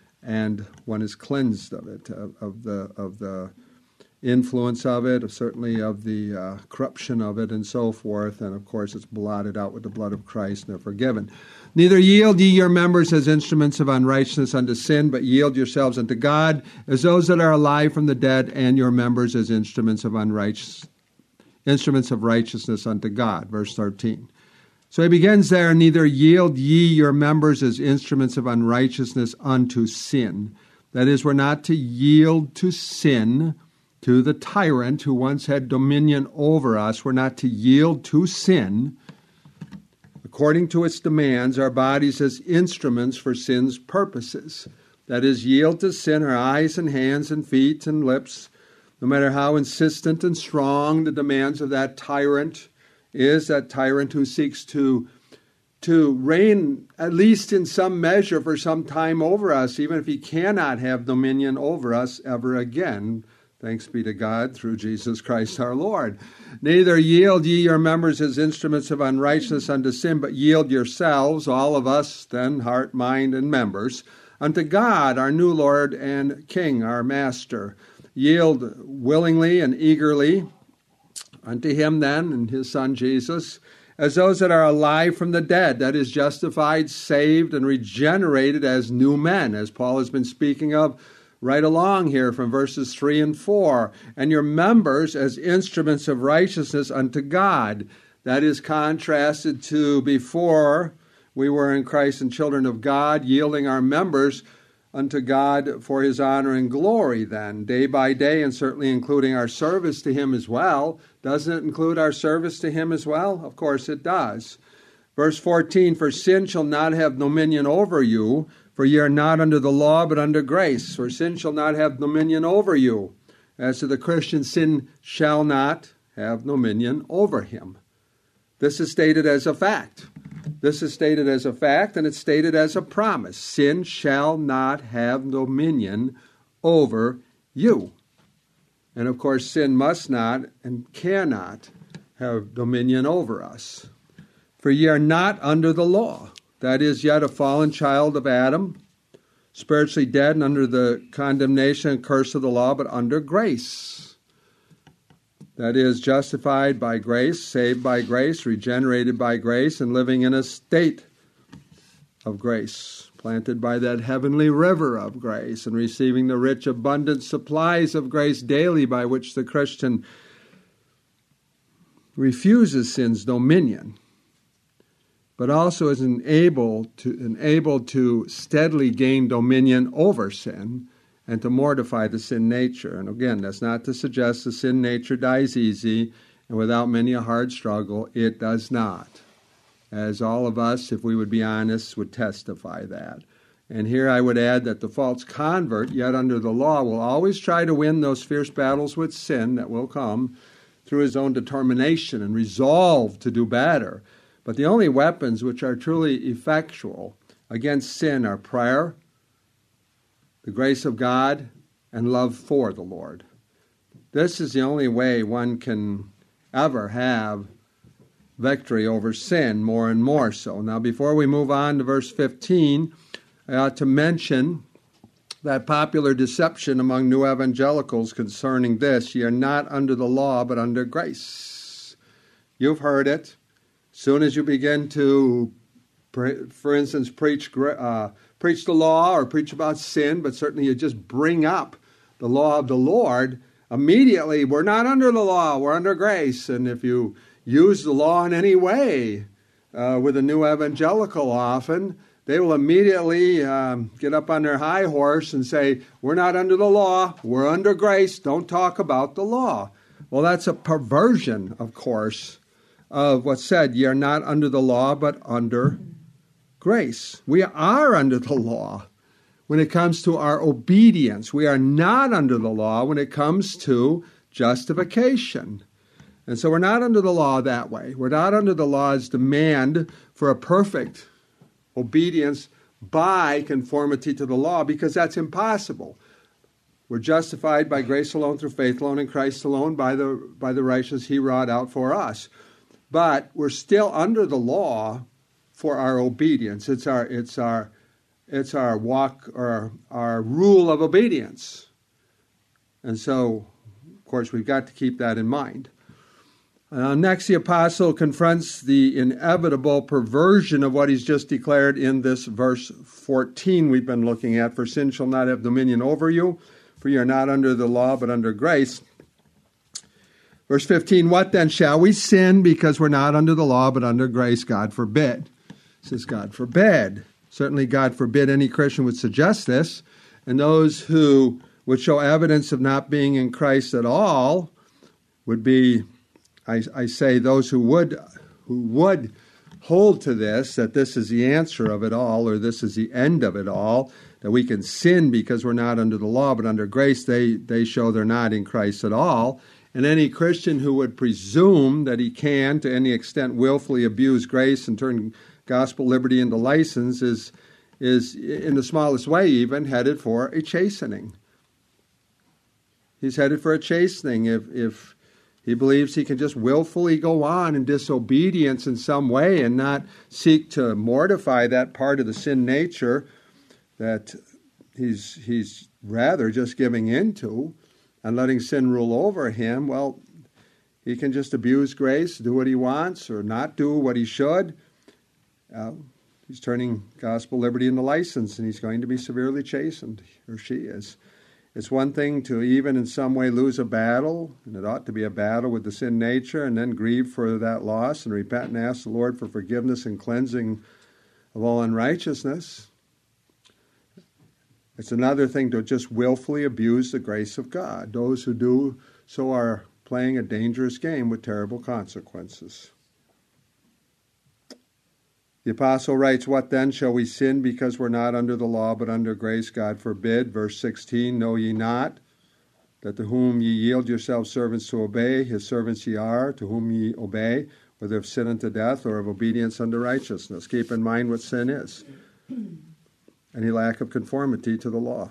and one is cleansed of it, of, of the of the influence of it, certainly of the uh, corruption of it, and so forth. And of course, it's blotted out with the blood of Christ and are forgiven. Neither yield ye your members as instruments of unrighteousness unto sin, but yield yourselves unto God as those that are alive from the dead, and your members as instruments of unrighteous, instruments of righteousness unto God. Verse thirteen. So he begins there, neither yield ye your members as instruments of unrighteousness unto sin. That is, we're not to yield to sin, to the tyrant who once had dominion over us. We're not to yield to sin according to its demands, our bodies as instruments for sin's purposes. That is, yield to sin our eyes and hands and feet and lips, no matter how insistent and strong the demands of that tyrant is, that tyrant who seeks to, to reign, at least in some measure, for some time over us, even if he cannot have dominion over us ever again. Thanks be to God through Jesus Christ our Lord. Neither yield ye your members as instruments of unrighteousness unto sin, but yield yourselves, all of us, then, heart, mind, and members, unto God, our new Lord and King, our Master. Yield willingly and eagerly unto him then, and his Son Jesus, as those that are alive from the dead, that is, justified, saved, and regenerated as new men, as Paul has been speaking of right along here from verses three and four, and your members as instruments of righteousness unto God. That is contrasted to before we were in Christ and children of God, yielding our members unto God for his honor and glory then, day by day, and certainly including our service to him as well. Doesn't it include our service to him as well? Of course it does. Verse fourteen, for sin shall not have dominion over you, for ye are not under the law, but under grace. For sin shall not have dominion over you. As to the Christian, sin shall not have dominion over him. This is stated as a fact. This is stated as a fact, and it's stated as a promise. Sin shall not have dominion over you. And of course, sin must not and cannot have dominion over us. For ye are not under the law. That is, yet a fallen child of Adam, spiritually dead and under the condemnation and curse of the law, but under grace. That is, justified by grace, saved by grace, regenerated by grace, and living in a state of grace, planted by that heavenly river of grace, and receiving the rich, abundant supplies of grace daily by which the Christian refuses sin's dominion, but also is enabled to, enabled to steadily gain dominion over sin and to mortify the sin nature. And again, that's not to suggest the sin nature dies easy and without many a hard struggle. It does not. As all of us, if we would be honest, would testify that. And here I would add that the false convert, yet under the law, will always try to win those fierce battles with sin that will come through his own determination and resolve to do better. But the only weapons which are truly effectual against sin are prayer, the grace of God, and love for the Lord. This is the only way one can ever have victory over sin, more and more so. Now, before we move on to verse fifteen, I ought to mention that popular deception among new evangelicals concerning this: ye are not under the law, but under grace. You've heard it. Soon as you begin to, for instance, preach uh, preach the law or preach about sin, but certainly you just bring up the law of the Lord, immediately, we're not under the law, we're under grace. And if you use the law in any way uh, with a new evangelical often, they will immediately um, get up on their high horse and say, we're not under the law, we're under grace, don't talk about the law. Well, that's a perversion, of course, of what's said, ye are not under the law, but under grace. We are under the law when it comes to our obedience. We are not under the law when it comes to justification. And so we're not under the law that way. We're not under the law's demand for a perfect obedience by conformity to the law, because that's impossible. We're justified by grace alone, through faith alone, in Christ alone, by the by the righteousness he wrought out for us. But we're still under the law for our obedience. It's our it's our it's our walk or our rule of obedience. And so, of course, we've got to keep that in mind. Uh, next, the apostle confronts the inevitable perversion of what he's just declared in this verse fourteen we've been looking at. For sin shall not have dominion over you, for you are not under the law, but under grace. Verse fifteen, what then? Shall we sin because we're not under the law, but under grace? God forbid. It says, God forbid. Certainly, God forbid any Christian would suggest this. And those who would show evidence of not being in Christ at all would be, I, I say, those who would who would hold to this, that this is the answer of it all, or this is the end of it all, that we can sin because we're not under the law, but under grace. They, they show they're not in Christ at all. And any Christian who would presume that he can, to any extent, willfully abuse grace and turn gospel liberty into license is, is in the smallest way even, headed for a chastening. He's headed for a chastening if if he believes he can just willfully go on in disobedience in some way and not seek to mortify that part of the sin nature that he's he's rather just giving into and letting sin rule over him. Well, he can just abuse grace, do what he wants, or not do what he should. Uh, he's turning gospel liberty into license, and he's going to be severely chastened, or she is. It's one thing to even in some way lose a battle, and it ought to be a battle with the sin nature, and then grieve for that loss and repent and ask the Lord for forgiveness and cleansing of all unrighteousness. It's another thing to just willfully abuse the grace of God. Those who do so are playing a dangerous game with terrible consequences. The apostle writes, what then? Shall we sin because we're not under the law, but under grace? God forbid. Verse sixteen, know ye not that to whom ye yield yourselves servants to obey, his servants ye are, to whom ye obey, whether of sin unto death or of obedience unto righteousness. Keep in mind what sin is. Any lack of conformity to the law.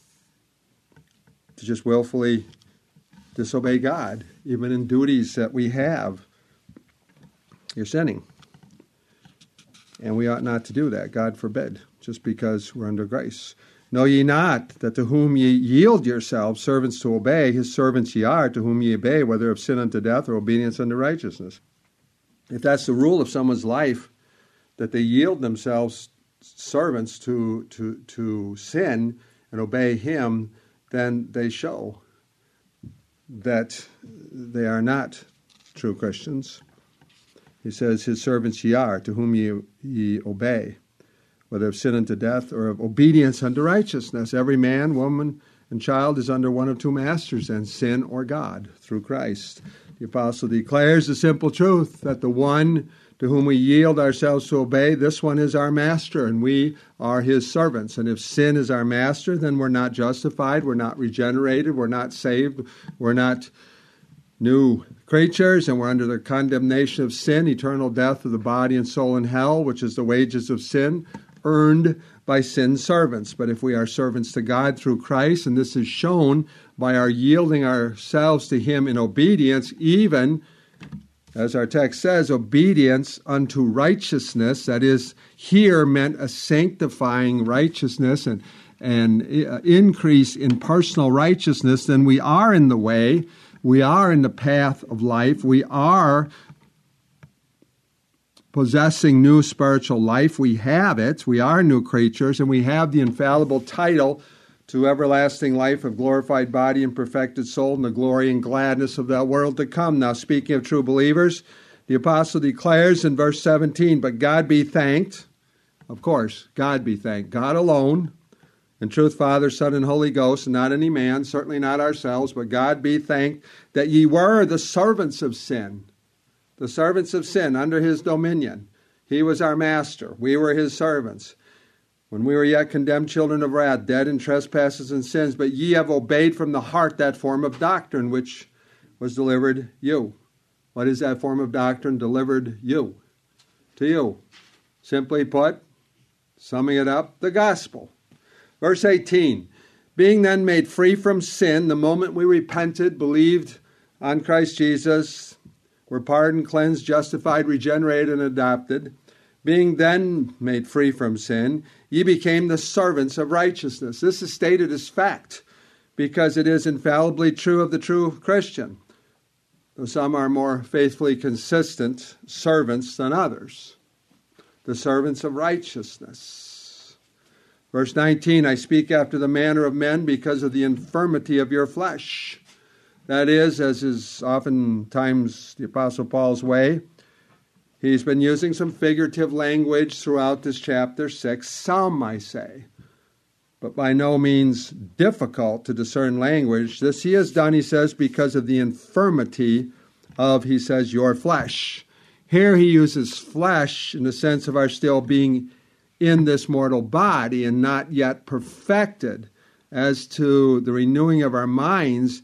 To just willfully disobey God, even in duties that we have. You're sinning. And we ought not to do that, God forbid, just because we're under grace. Know ye not that to whom ye yield yourselves servants to obey, his servants ye are, to whom ye obey, whether of sin unto death or obedience unto righteousness. If that's the rule of someone's life, that they yield themselves servants to, to, to sin and obey him, then they show that they are not true Christians. He says, his servants ye are, to whom ye, ye obey, whether of sin unto death or of obedience unto righteousness. Every man, woman, and child is under one of two masters, and sin or God, through Christ. The apostle declares the simple truth that the one to whom we yield ourselves to obey, this one is our master, and we are his servants. And if sin is our master, then we're not justified, we're not regenerated, we're not saved, we're not new creatures, and we're under the condemnation of sin, eternal death of the body and soul in hell, which is the wages of sin, earned by sin's servants. But if we are servants to God through Christ, and this is shown by our yielding ourselves to him in obedience, even, as our text says, obedience unto righteousness, that is, here meant a sanctifying righteousness and an increase in personal righteousness, then we are in the way, we are in the path of life, we are possessing new spiritual life, we have it, we are new creatures, and we have the infallible title to everlasting life of glorified body and perfected soul and the glory and gladness of that world to come. Now, speaking of true believers, the apostle declares in verse seventeen, but God be thanked, of course, God be thanked, God alone, in truth, Father, Son, and Holy Ghost, and not any man, certainly not ourselves, but God be thanked that ye were the servants of sin, the servants of sin under his dominion. He was our master, we were his servants. When we were yet condemned children of wrath, dead in trespasses and sins, but ye have obeyed from the heart that form of doctrine which was delivered you. What is that form of doctrine delivered you? To you. Simply put, summing it up, the gospel. Verse eighteen, being then made free from sin, the moment we repented, believed on Christ Jesus, were pardoned, cleansed, justified, regenerated, and adopted, being then made free from sin, ye became the servants of righteousness. This is stated as fact, because it is infallibly true of the true Christian, though some are more faithfully consistent servants than others. The servants of righteousness. Verse nineteen, I speak after the manner of men because of the infirmity of your flesh. That is, as is oftentimes the Apostle Paul's way, he's been using some figurative language throughout this chapter six. Some, I say, but by no means difficult to discern language. This he has done, he says, because of the infirmity of, he says, your flesh. Here he uses flesh in the sense of our still being in this mortal body and not yet perfected as to the renewing of our minds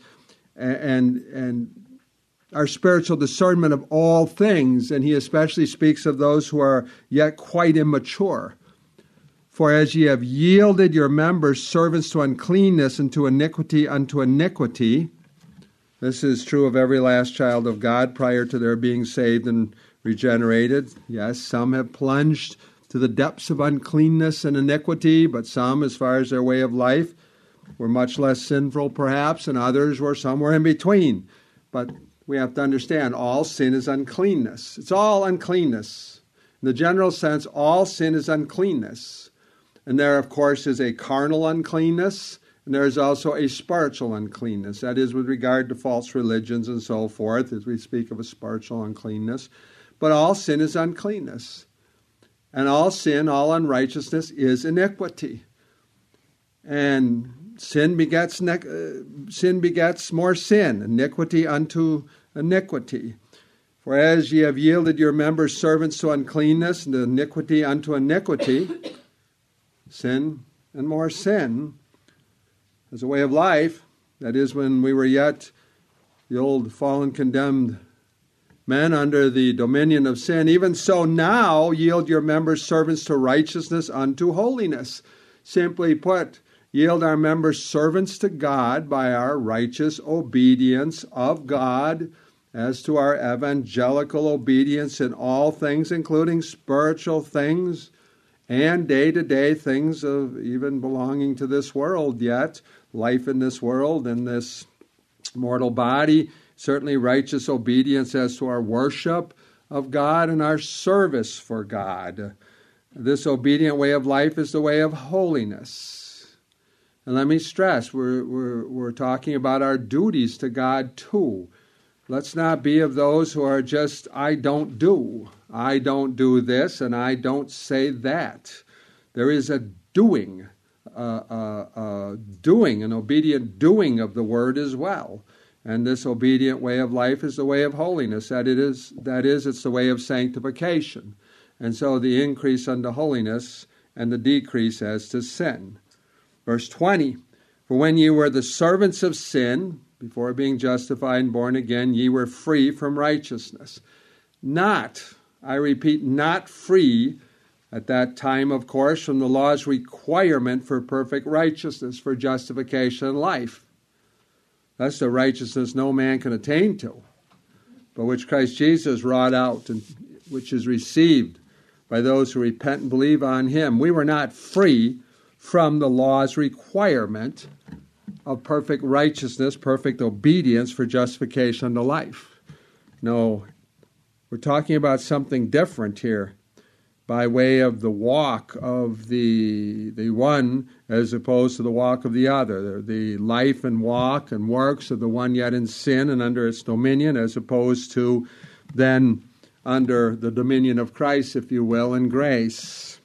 and and our spiritual discernment of all things, and he especially speaks of those who are yet quite immature. For as ye have yielded your members servants to uncleanness and to iniquity unto iniquity, this is true of every last child of God prior to their being saved and regenerated. Yes, some have plunged to the depths of uncleanness and iniquity, but some, as far as their way of life, were much less sinful perhaps, and others were somewhere in between. But we have to understand, all sin is uncleanness. It's all uncleanness. In the general sense, all sin is uncleanness. And there, of course, is a carnal uncleanness, and there is also a spiritual uncleanness. That is with regard to false religions and so forth, as we speak of a spiritual uncleanness. But all sin is uncleanness. And all sin, all unrighteousness is iniquity. And sin begets ne- uh, sin begets more sin, iniquity unto iniquity. For as ye have yielded your members servants to uncleanness, and iniquity unto iniquity, sin and more sin, as a way of life, that is, when we were yet the old fallen condemned men under the dominion of sin, even so now yield your members servants to righteousness unto holiness. Simply put, yield our members servants to God by our righteous obedience of God as to our evangelical obedience in all things, including spiritual things and day-to-day things of even belonging to this world yet, life in this world, in this mortal body, certainly righteous obedience as to our worship of God and our service for God. This obedient way of life is the way of holiness. And let me stress, we're, we're, we're talking about our duties to God too. Let's not be of those who are just, I don't do. I don't do this and I don't say that. There is a doing, uh, uh, uh, doing, an obedient doing of the word as well. And this obedient way of life is the way of holiness. That it is, that is, it's the way of sanctification. And so the increase unto holiness and the decrease as to sin. Verse twenty, for when ye were the servants of sin, before being justified and born again, ye were free from righteousness. Not, I repeat, not free at that time, of course, from the law's requirement for perfect righteousness, for justification in life. That's the righteousness no man can attain to, but which Christ Jesus wrought out and which is received by those who repent and believe on him. We were not free from the law's requirement of perfect righteousness, perfect obedience for justification unto life. No, we're talking about something different here, by way of the walk of the the one as opposed to the walk of the other, the life and walk and works of the one yet in sin and under its dominion, as opposed to then under the dominion of Christ, if you will, in grace.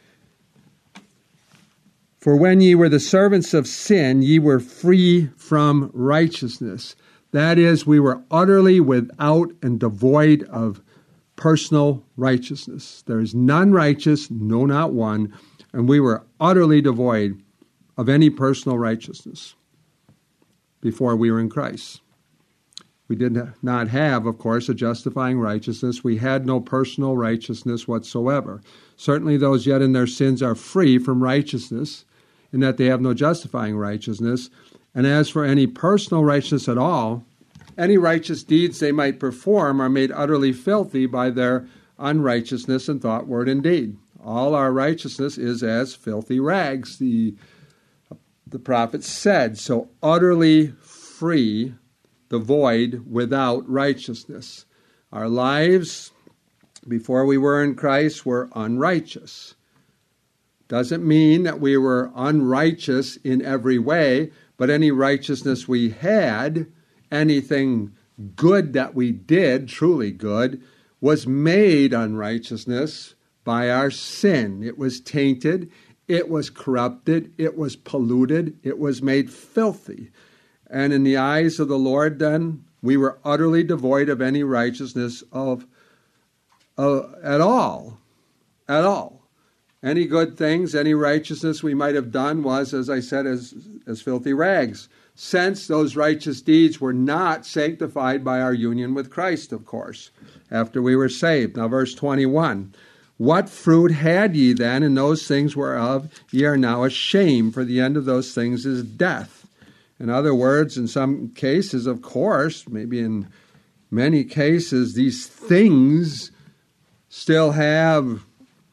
For when ye were the servants of sin, ye were free from righteousness. That is, we were utterly without and devoid of personal righteousness. There is none righteous, no, not one, and we were utterly devoid of any personal righteousness before we were in Christ. We did not have, of course, a justifying righteousness. We had no personal righteousness whatsoever. Certainly those yet in their sins are free from righteousness, in that they have no justifying righteousness. And as for any personal righteousness at all, any righteous deeds they might perform are made utterly filthy by their unrighteousness in thought, word, and deed. All our righteousness is as filthy rags, the, the prophet said. So utterly free, devoid, without righteousness. Our lives, before we were in Christ, were unrighteous. Doesn't mean that we were unrighteous in every way, but any righteousness we had, anything good that we did, truly good, was made unrighteousness by our sin. It was tainted, it was corrupted, it was polluted, it was made filthy. And in the eyes of the Lord, then, we were utterly devoid of any righteousness of uh, at all, at all. Any good things, any righteousness we might have done was, as I said, as, as filthy rags, since those righteous deeds were not sanctified by our union with Christ, of course, after we were saved. Now, verse twenty-one, what fruit had ye then in those things whereof ye are now ashamed? For the end of those things is death. In other words, in some cases, of course, maybe in many cases, these things still have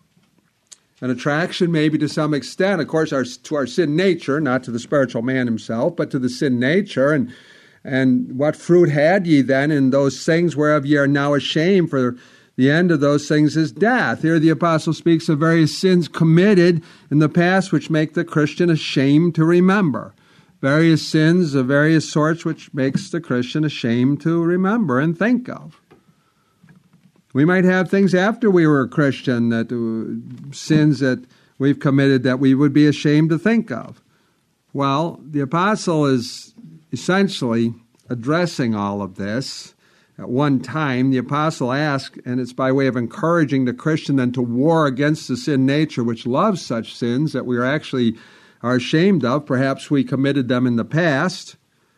an attraction maybe to some extent, of course, our, to our sin nature, not to the spiritual man himself, but to the sin nature. And and what fruit had ye then in those things whereof ye are now ashamed? For the end of those things is death. Here the apostle speaks of various sins committed in the past which make the Christian ashamed to remember. Various sins of various sorts which makes the Christian ashamed to remember and think of. We might have things after we were a Christian, that uh, sins that we've committed that we would be ashamed to think of. Well, the apostle is essentially addressing all of this. At one time, the apostle asked, and it's by way of encouraging the Christian then to war against the sin nature which loves such sins that we are actually are ashamed of. Perhaps we committed them in the past.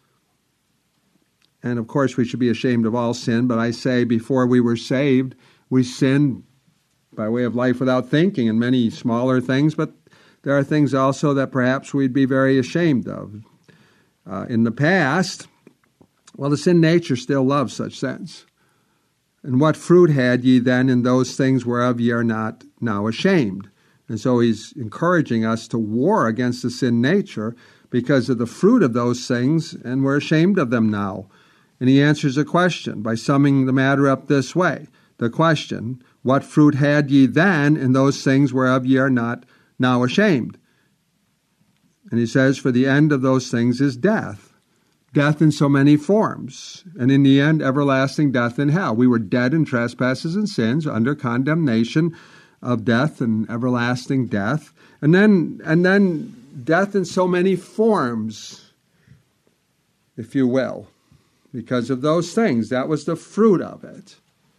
And of course, we should be ashamed of all sin. But I say, before we were saved, we sinned by way of life without thinking, and many smaller things. But there are things also that perhaps we'd be very ashamed of. Uh, in the past, well, the sin nature still loves such sins. And what fruit had ye then in those things whereof ye are not now ashamed? And so he's encouraging us to war against the sin nature because of the fruit of those things, and we're ashamed of them now. And he answers a question by summing the matter up this way. The question, what fruit had ye then in those things whereof ye are not now ashamed? And he says, for the end of those things is death. Death in so many forms. And in the end, everlasting death in hell. We were dead in trespasses and sins, under condemnation of death and everlasting death. And then, and then death in so many forms, if you will. because of those things. That was the fruit of it.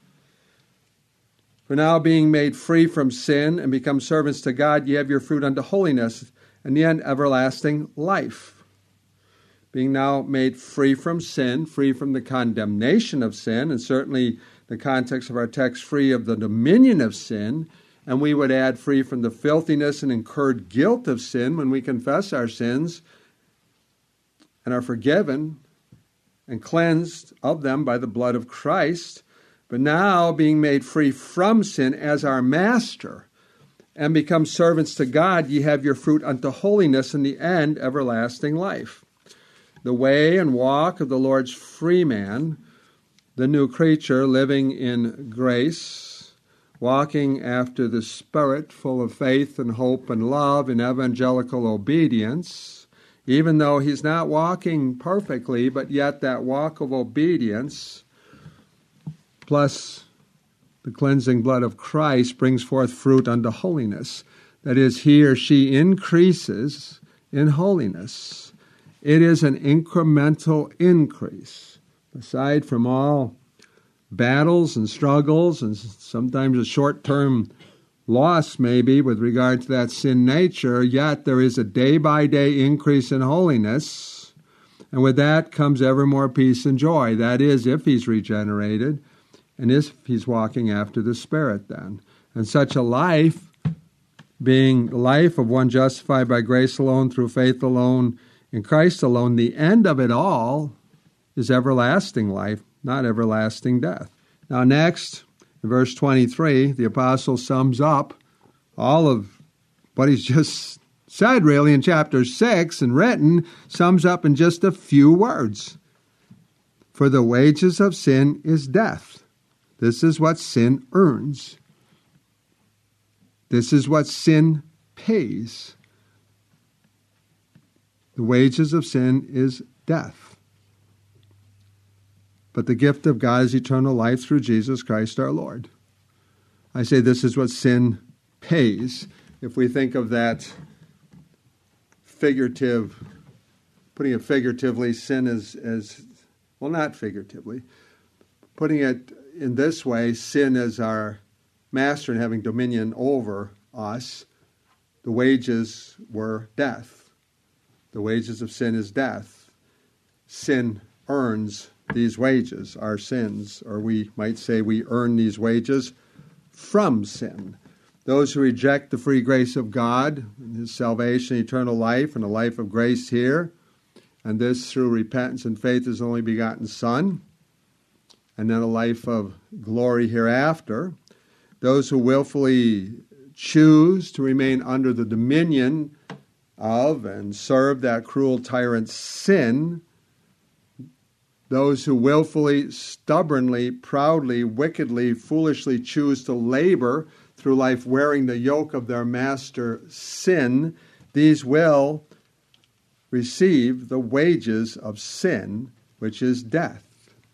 For now, being made free from sin and become servants to God, ye have your fruit unto holiness, and the end everlasting life. Being now made free from sin, free from the condemnation of sin, and certainly the context of our text, free of the dominion of sin, and we would add free from the filthiness and incurred guilt of sin when we confess our sins and are forgiven and cleansed of them by the blood of Christ. But now being made free from sin as our master and become servants to God, ye have your fruit unto holiness, and the end everlasting life. The way and walk of the Lord's free man, the new creature living in grace, walking after the Spirit, full of faith and hope and love and evangelical obedience, even though he's not walking perfectly, but yet that walk of obedience plus the cleansing blood of Christ brings forth fruit unto holiness. That is, he or she increases in holiness. It is an incremental increase. Aside from all battles and struggles and sometimes a short-term loss maybe with regard to that sin nature, yet there is a day-by-day increase in holiness, and with that comes ever more peace and joy. That is, if he's regenerated, and if he's walking after the Spirit then. And such a life, being the life of one justified by grace alone, through faith alone, in Christ alone, the end of it all is everlasting life, not everlasting death. Now next, in verse twenty-three, the apostle sums up all of what he's just said really in chapter six and written, sums up in just a few words. For the wages of sin is death. This is what sin earns. This is what sin pays. The wages of sin is death. But the gift of God is eternal life through Jesus Christ our Lord. I say this is what sin pays. If we think of that figurative, putting it figuratively, sin is, as, well, not figuratively, putting it in this way, sin is our master and having dominion over us. The wages were death. The wages of sin is death. Sin earns these wages, our sins, or we might say we earn these wages from sin. Those who reject the free grace of God, and his salvation, eternal life, and a life of grace here, and this through repentance and faith in his only begotten Son, and then a life of glory hereafter. Those who willfully choose to remain under the dominion of and serve that cruel tyrant sin, those who willfully, stubbornly, proudly, wickedly, foolishly choose to labor through life wearing the yoke of their master sin, these will receive the wages of sin, which is death.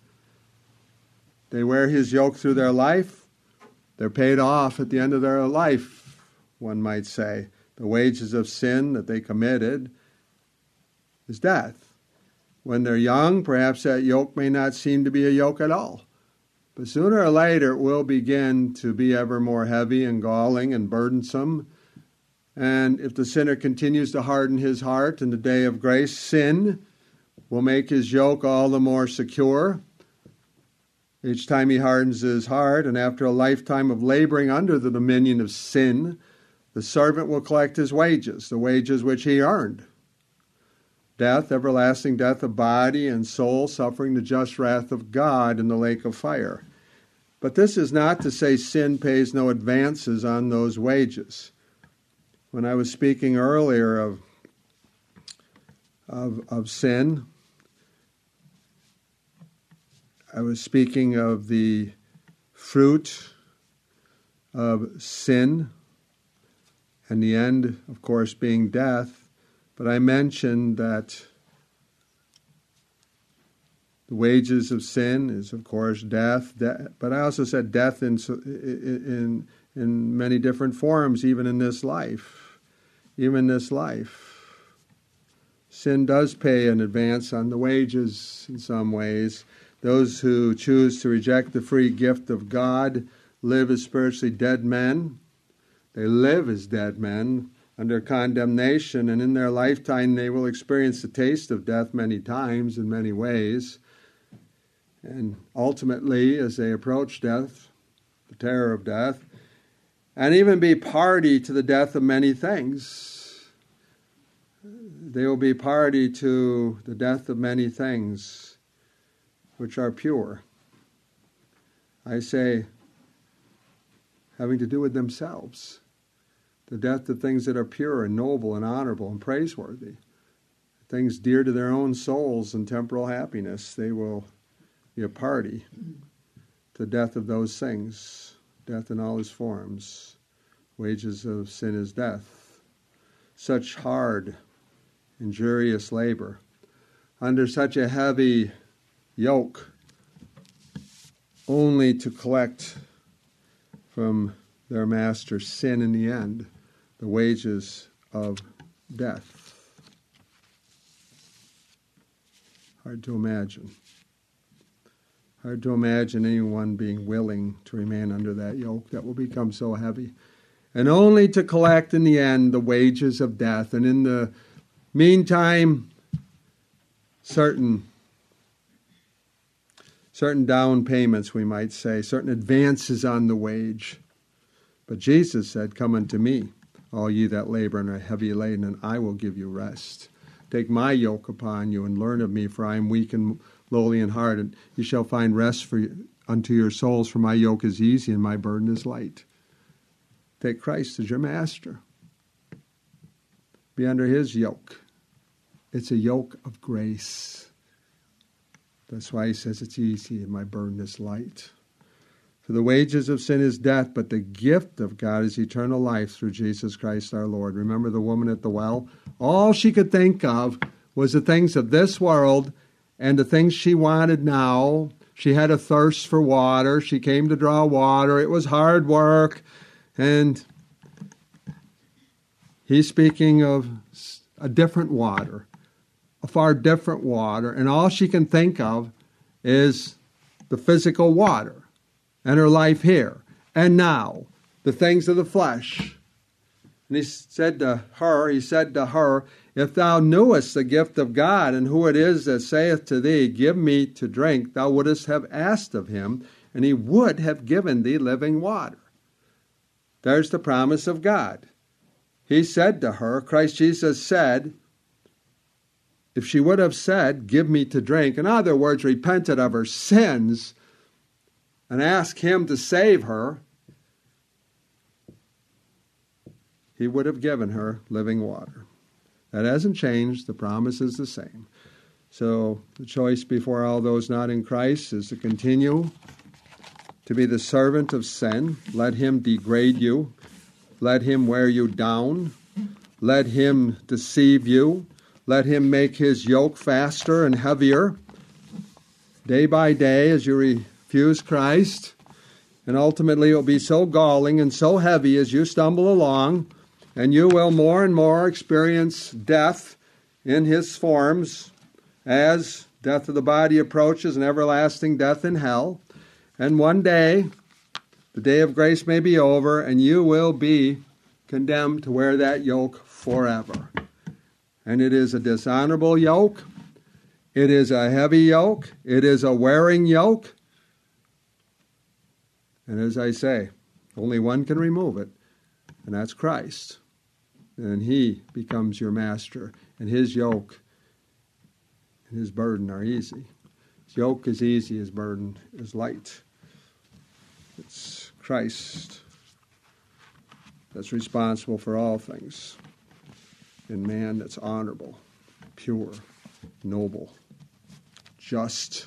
They wear his yoke through their life. They're paid off at the end of their life, one might say. The wages of sin that they committed is death. When they're young, perhaps that yoke may not seem to be a yoke at all. But sooner or later, it will begin to be ever more heavy and galling and burdensome. And if the sinner continues to harden his heart in the day of grace, sin will make his yoke all the more secure. Each time he hardens his heart, and after a lifetime of laboring under the dominion of sin, the servant will collect his wages, the wages which he earned. Death, everlasting death of body and soul, suffering the just wrath of God in the lake of fire. But this is not to say sin pays no advances on those wages. When I was speaking earlier of, of, of sin, I was speaking of the fruit of sin, and the end, of course, being death. But I mentioned that the wages of sin is, of course, death. De- but I also said death in, in, in many different forms, even in this life. Even in this life. sin does pay an advance on the wages in some ways. Those who choose to reject the free gift of God live as spiritually dead men. They live as dead men under condemnation, and in their lifetime they will experience the taste of death many times in many ways. And ultimately, as they approach death, the terror of death, and even be party to the death of many things, they will be party to the death of many things which are pure. I say, having to do with themselves. The death of things that are pure and noble and honorable and praiseworthy. Things dear to their own souls and temporal happiness. They will be a party to the death of those things. Death in all its forms. Wages of sin is death. Such hard, injurious labor. Under such a heavy yoke. Only to collect from their master sin in the end. The wages of death. Hard to imagine. Hard to imagine anyone being willing to remain under that yoke that will become so heavy. And only to collect in the end the wages of death. And in the meantime, certain, certain down payments, we might say, certain advances on the wage. But Jesus said, "Come unto me, all ye that labor and are heavy laden, and I will give you rest. Take my yoke upon you and learn of me, for I am weak and lowly in heart, and you shall find rest for you, unto your souls, for my yoke is easy and my burden is light." Take Christ as your master. Be under his yoke. It's a yoke of grace. That's why he says it's easy and my burden is light. For the wages of sin is death, but the gift of God is eternal life through Jesus Christ our Lord. Remember the woman at the well? All she could think of was the things of this world and the things she wanted now. She had a thirst for water. She came to draw water. It was hard work. And he's speaking of a different water, a far different water. And all she can think of is the physical water. And her life here and now, the things of the flesh. And he said to her, he said to her, "If thou knewest the gift of God, and who it is that saith to thee, Give me to drink, thou wouldest have asked of him, and he would have given thee living water." There's the promise of God. He said to her, Christ Jesus said, if she would have said, "Give me to drink," in other words, repented of her sins, and ask him to save her, he would have given her living water. That hasn't changed. The promise is the same. So the choice before all those not in Christ is to continue to be the servant of sin. Let him degrade you. Let him wear you down. Let him deceive you. Let him make his yoke faster and heavier. Day by day as you re- refuse Christ, and ultimately it will be so galling and so heavy as you stumble along, and you will more and more experience death in his forms as death of the body approaches and everlasting death in hell. And one day, the day of grace may be over, and you will be condemned to wear that yoke forever. And it is a dishonorable yoke. It is a heavy yoke. It is a wearing yoke. And as I say, only one can remove it, and that's Christ. And he becomes your master, and his yoke and his burden are easy. His yoke is easy, his burden is light. It's Christ that's responsible for all things. In man that's honorable, pure, noble, just,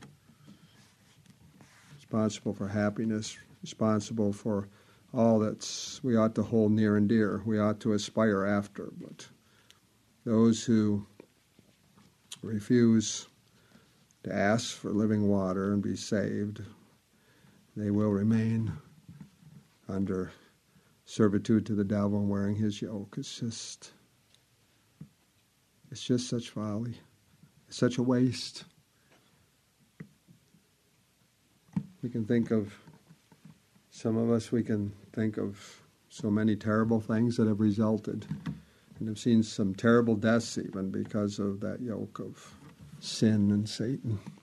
responsible for happiness, responsible for all that we ought to hold near and dear, we ought to aspire after. But those who refuse to ask for living water and be saved, they will remain under servitude to the devil and wearing his yoke. It's just, It's just such folly. It's such a waste. We can think of, some of us, we can think of so many terrible things that have resulted, and have seen some terrible deaths even because of that yoke of sin and Satan.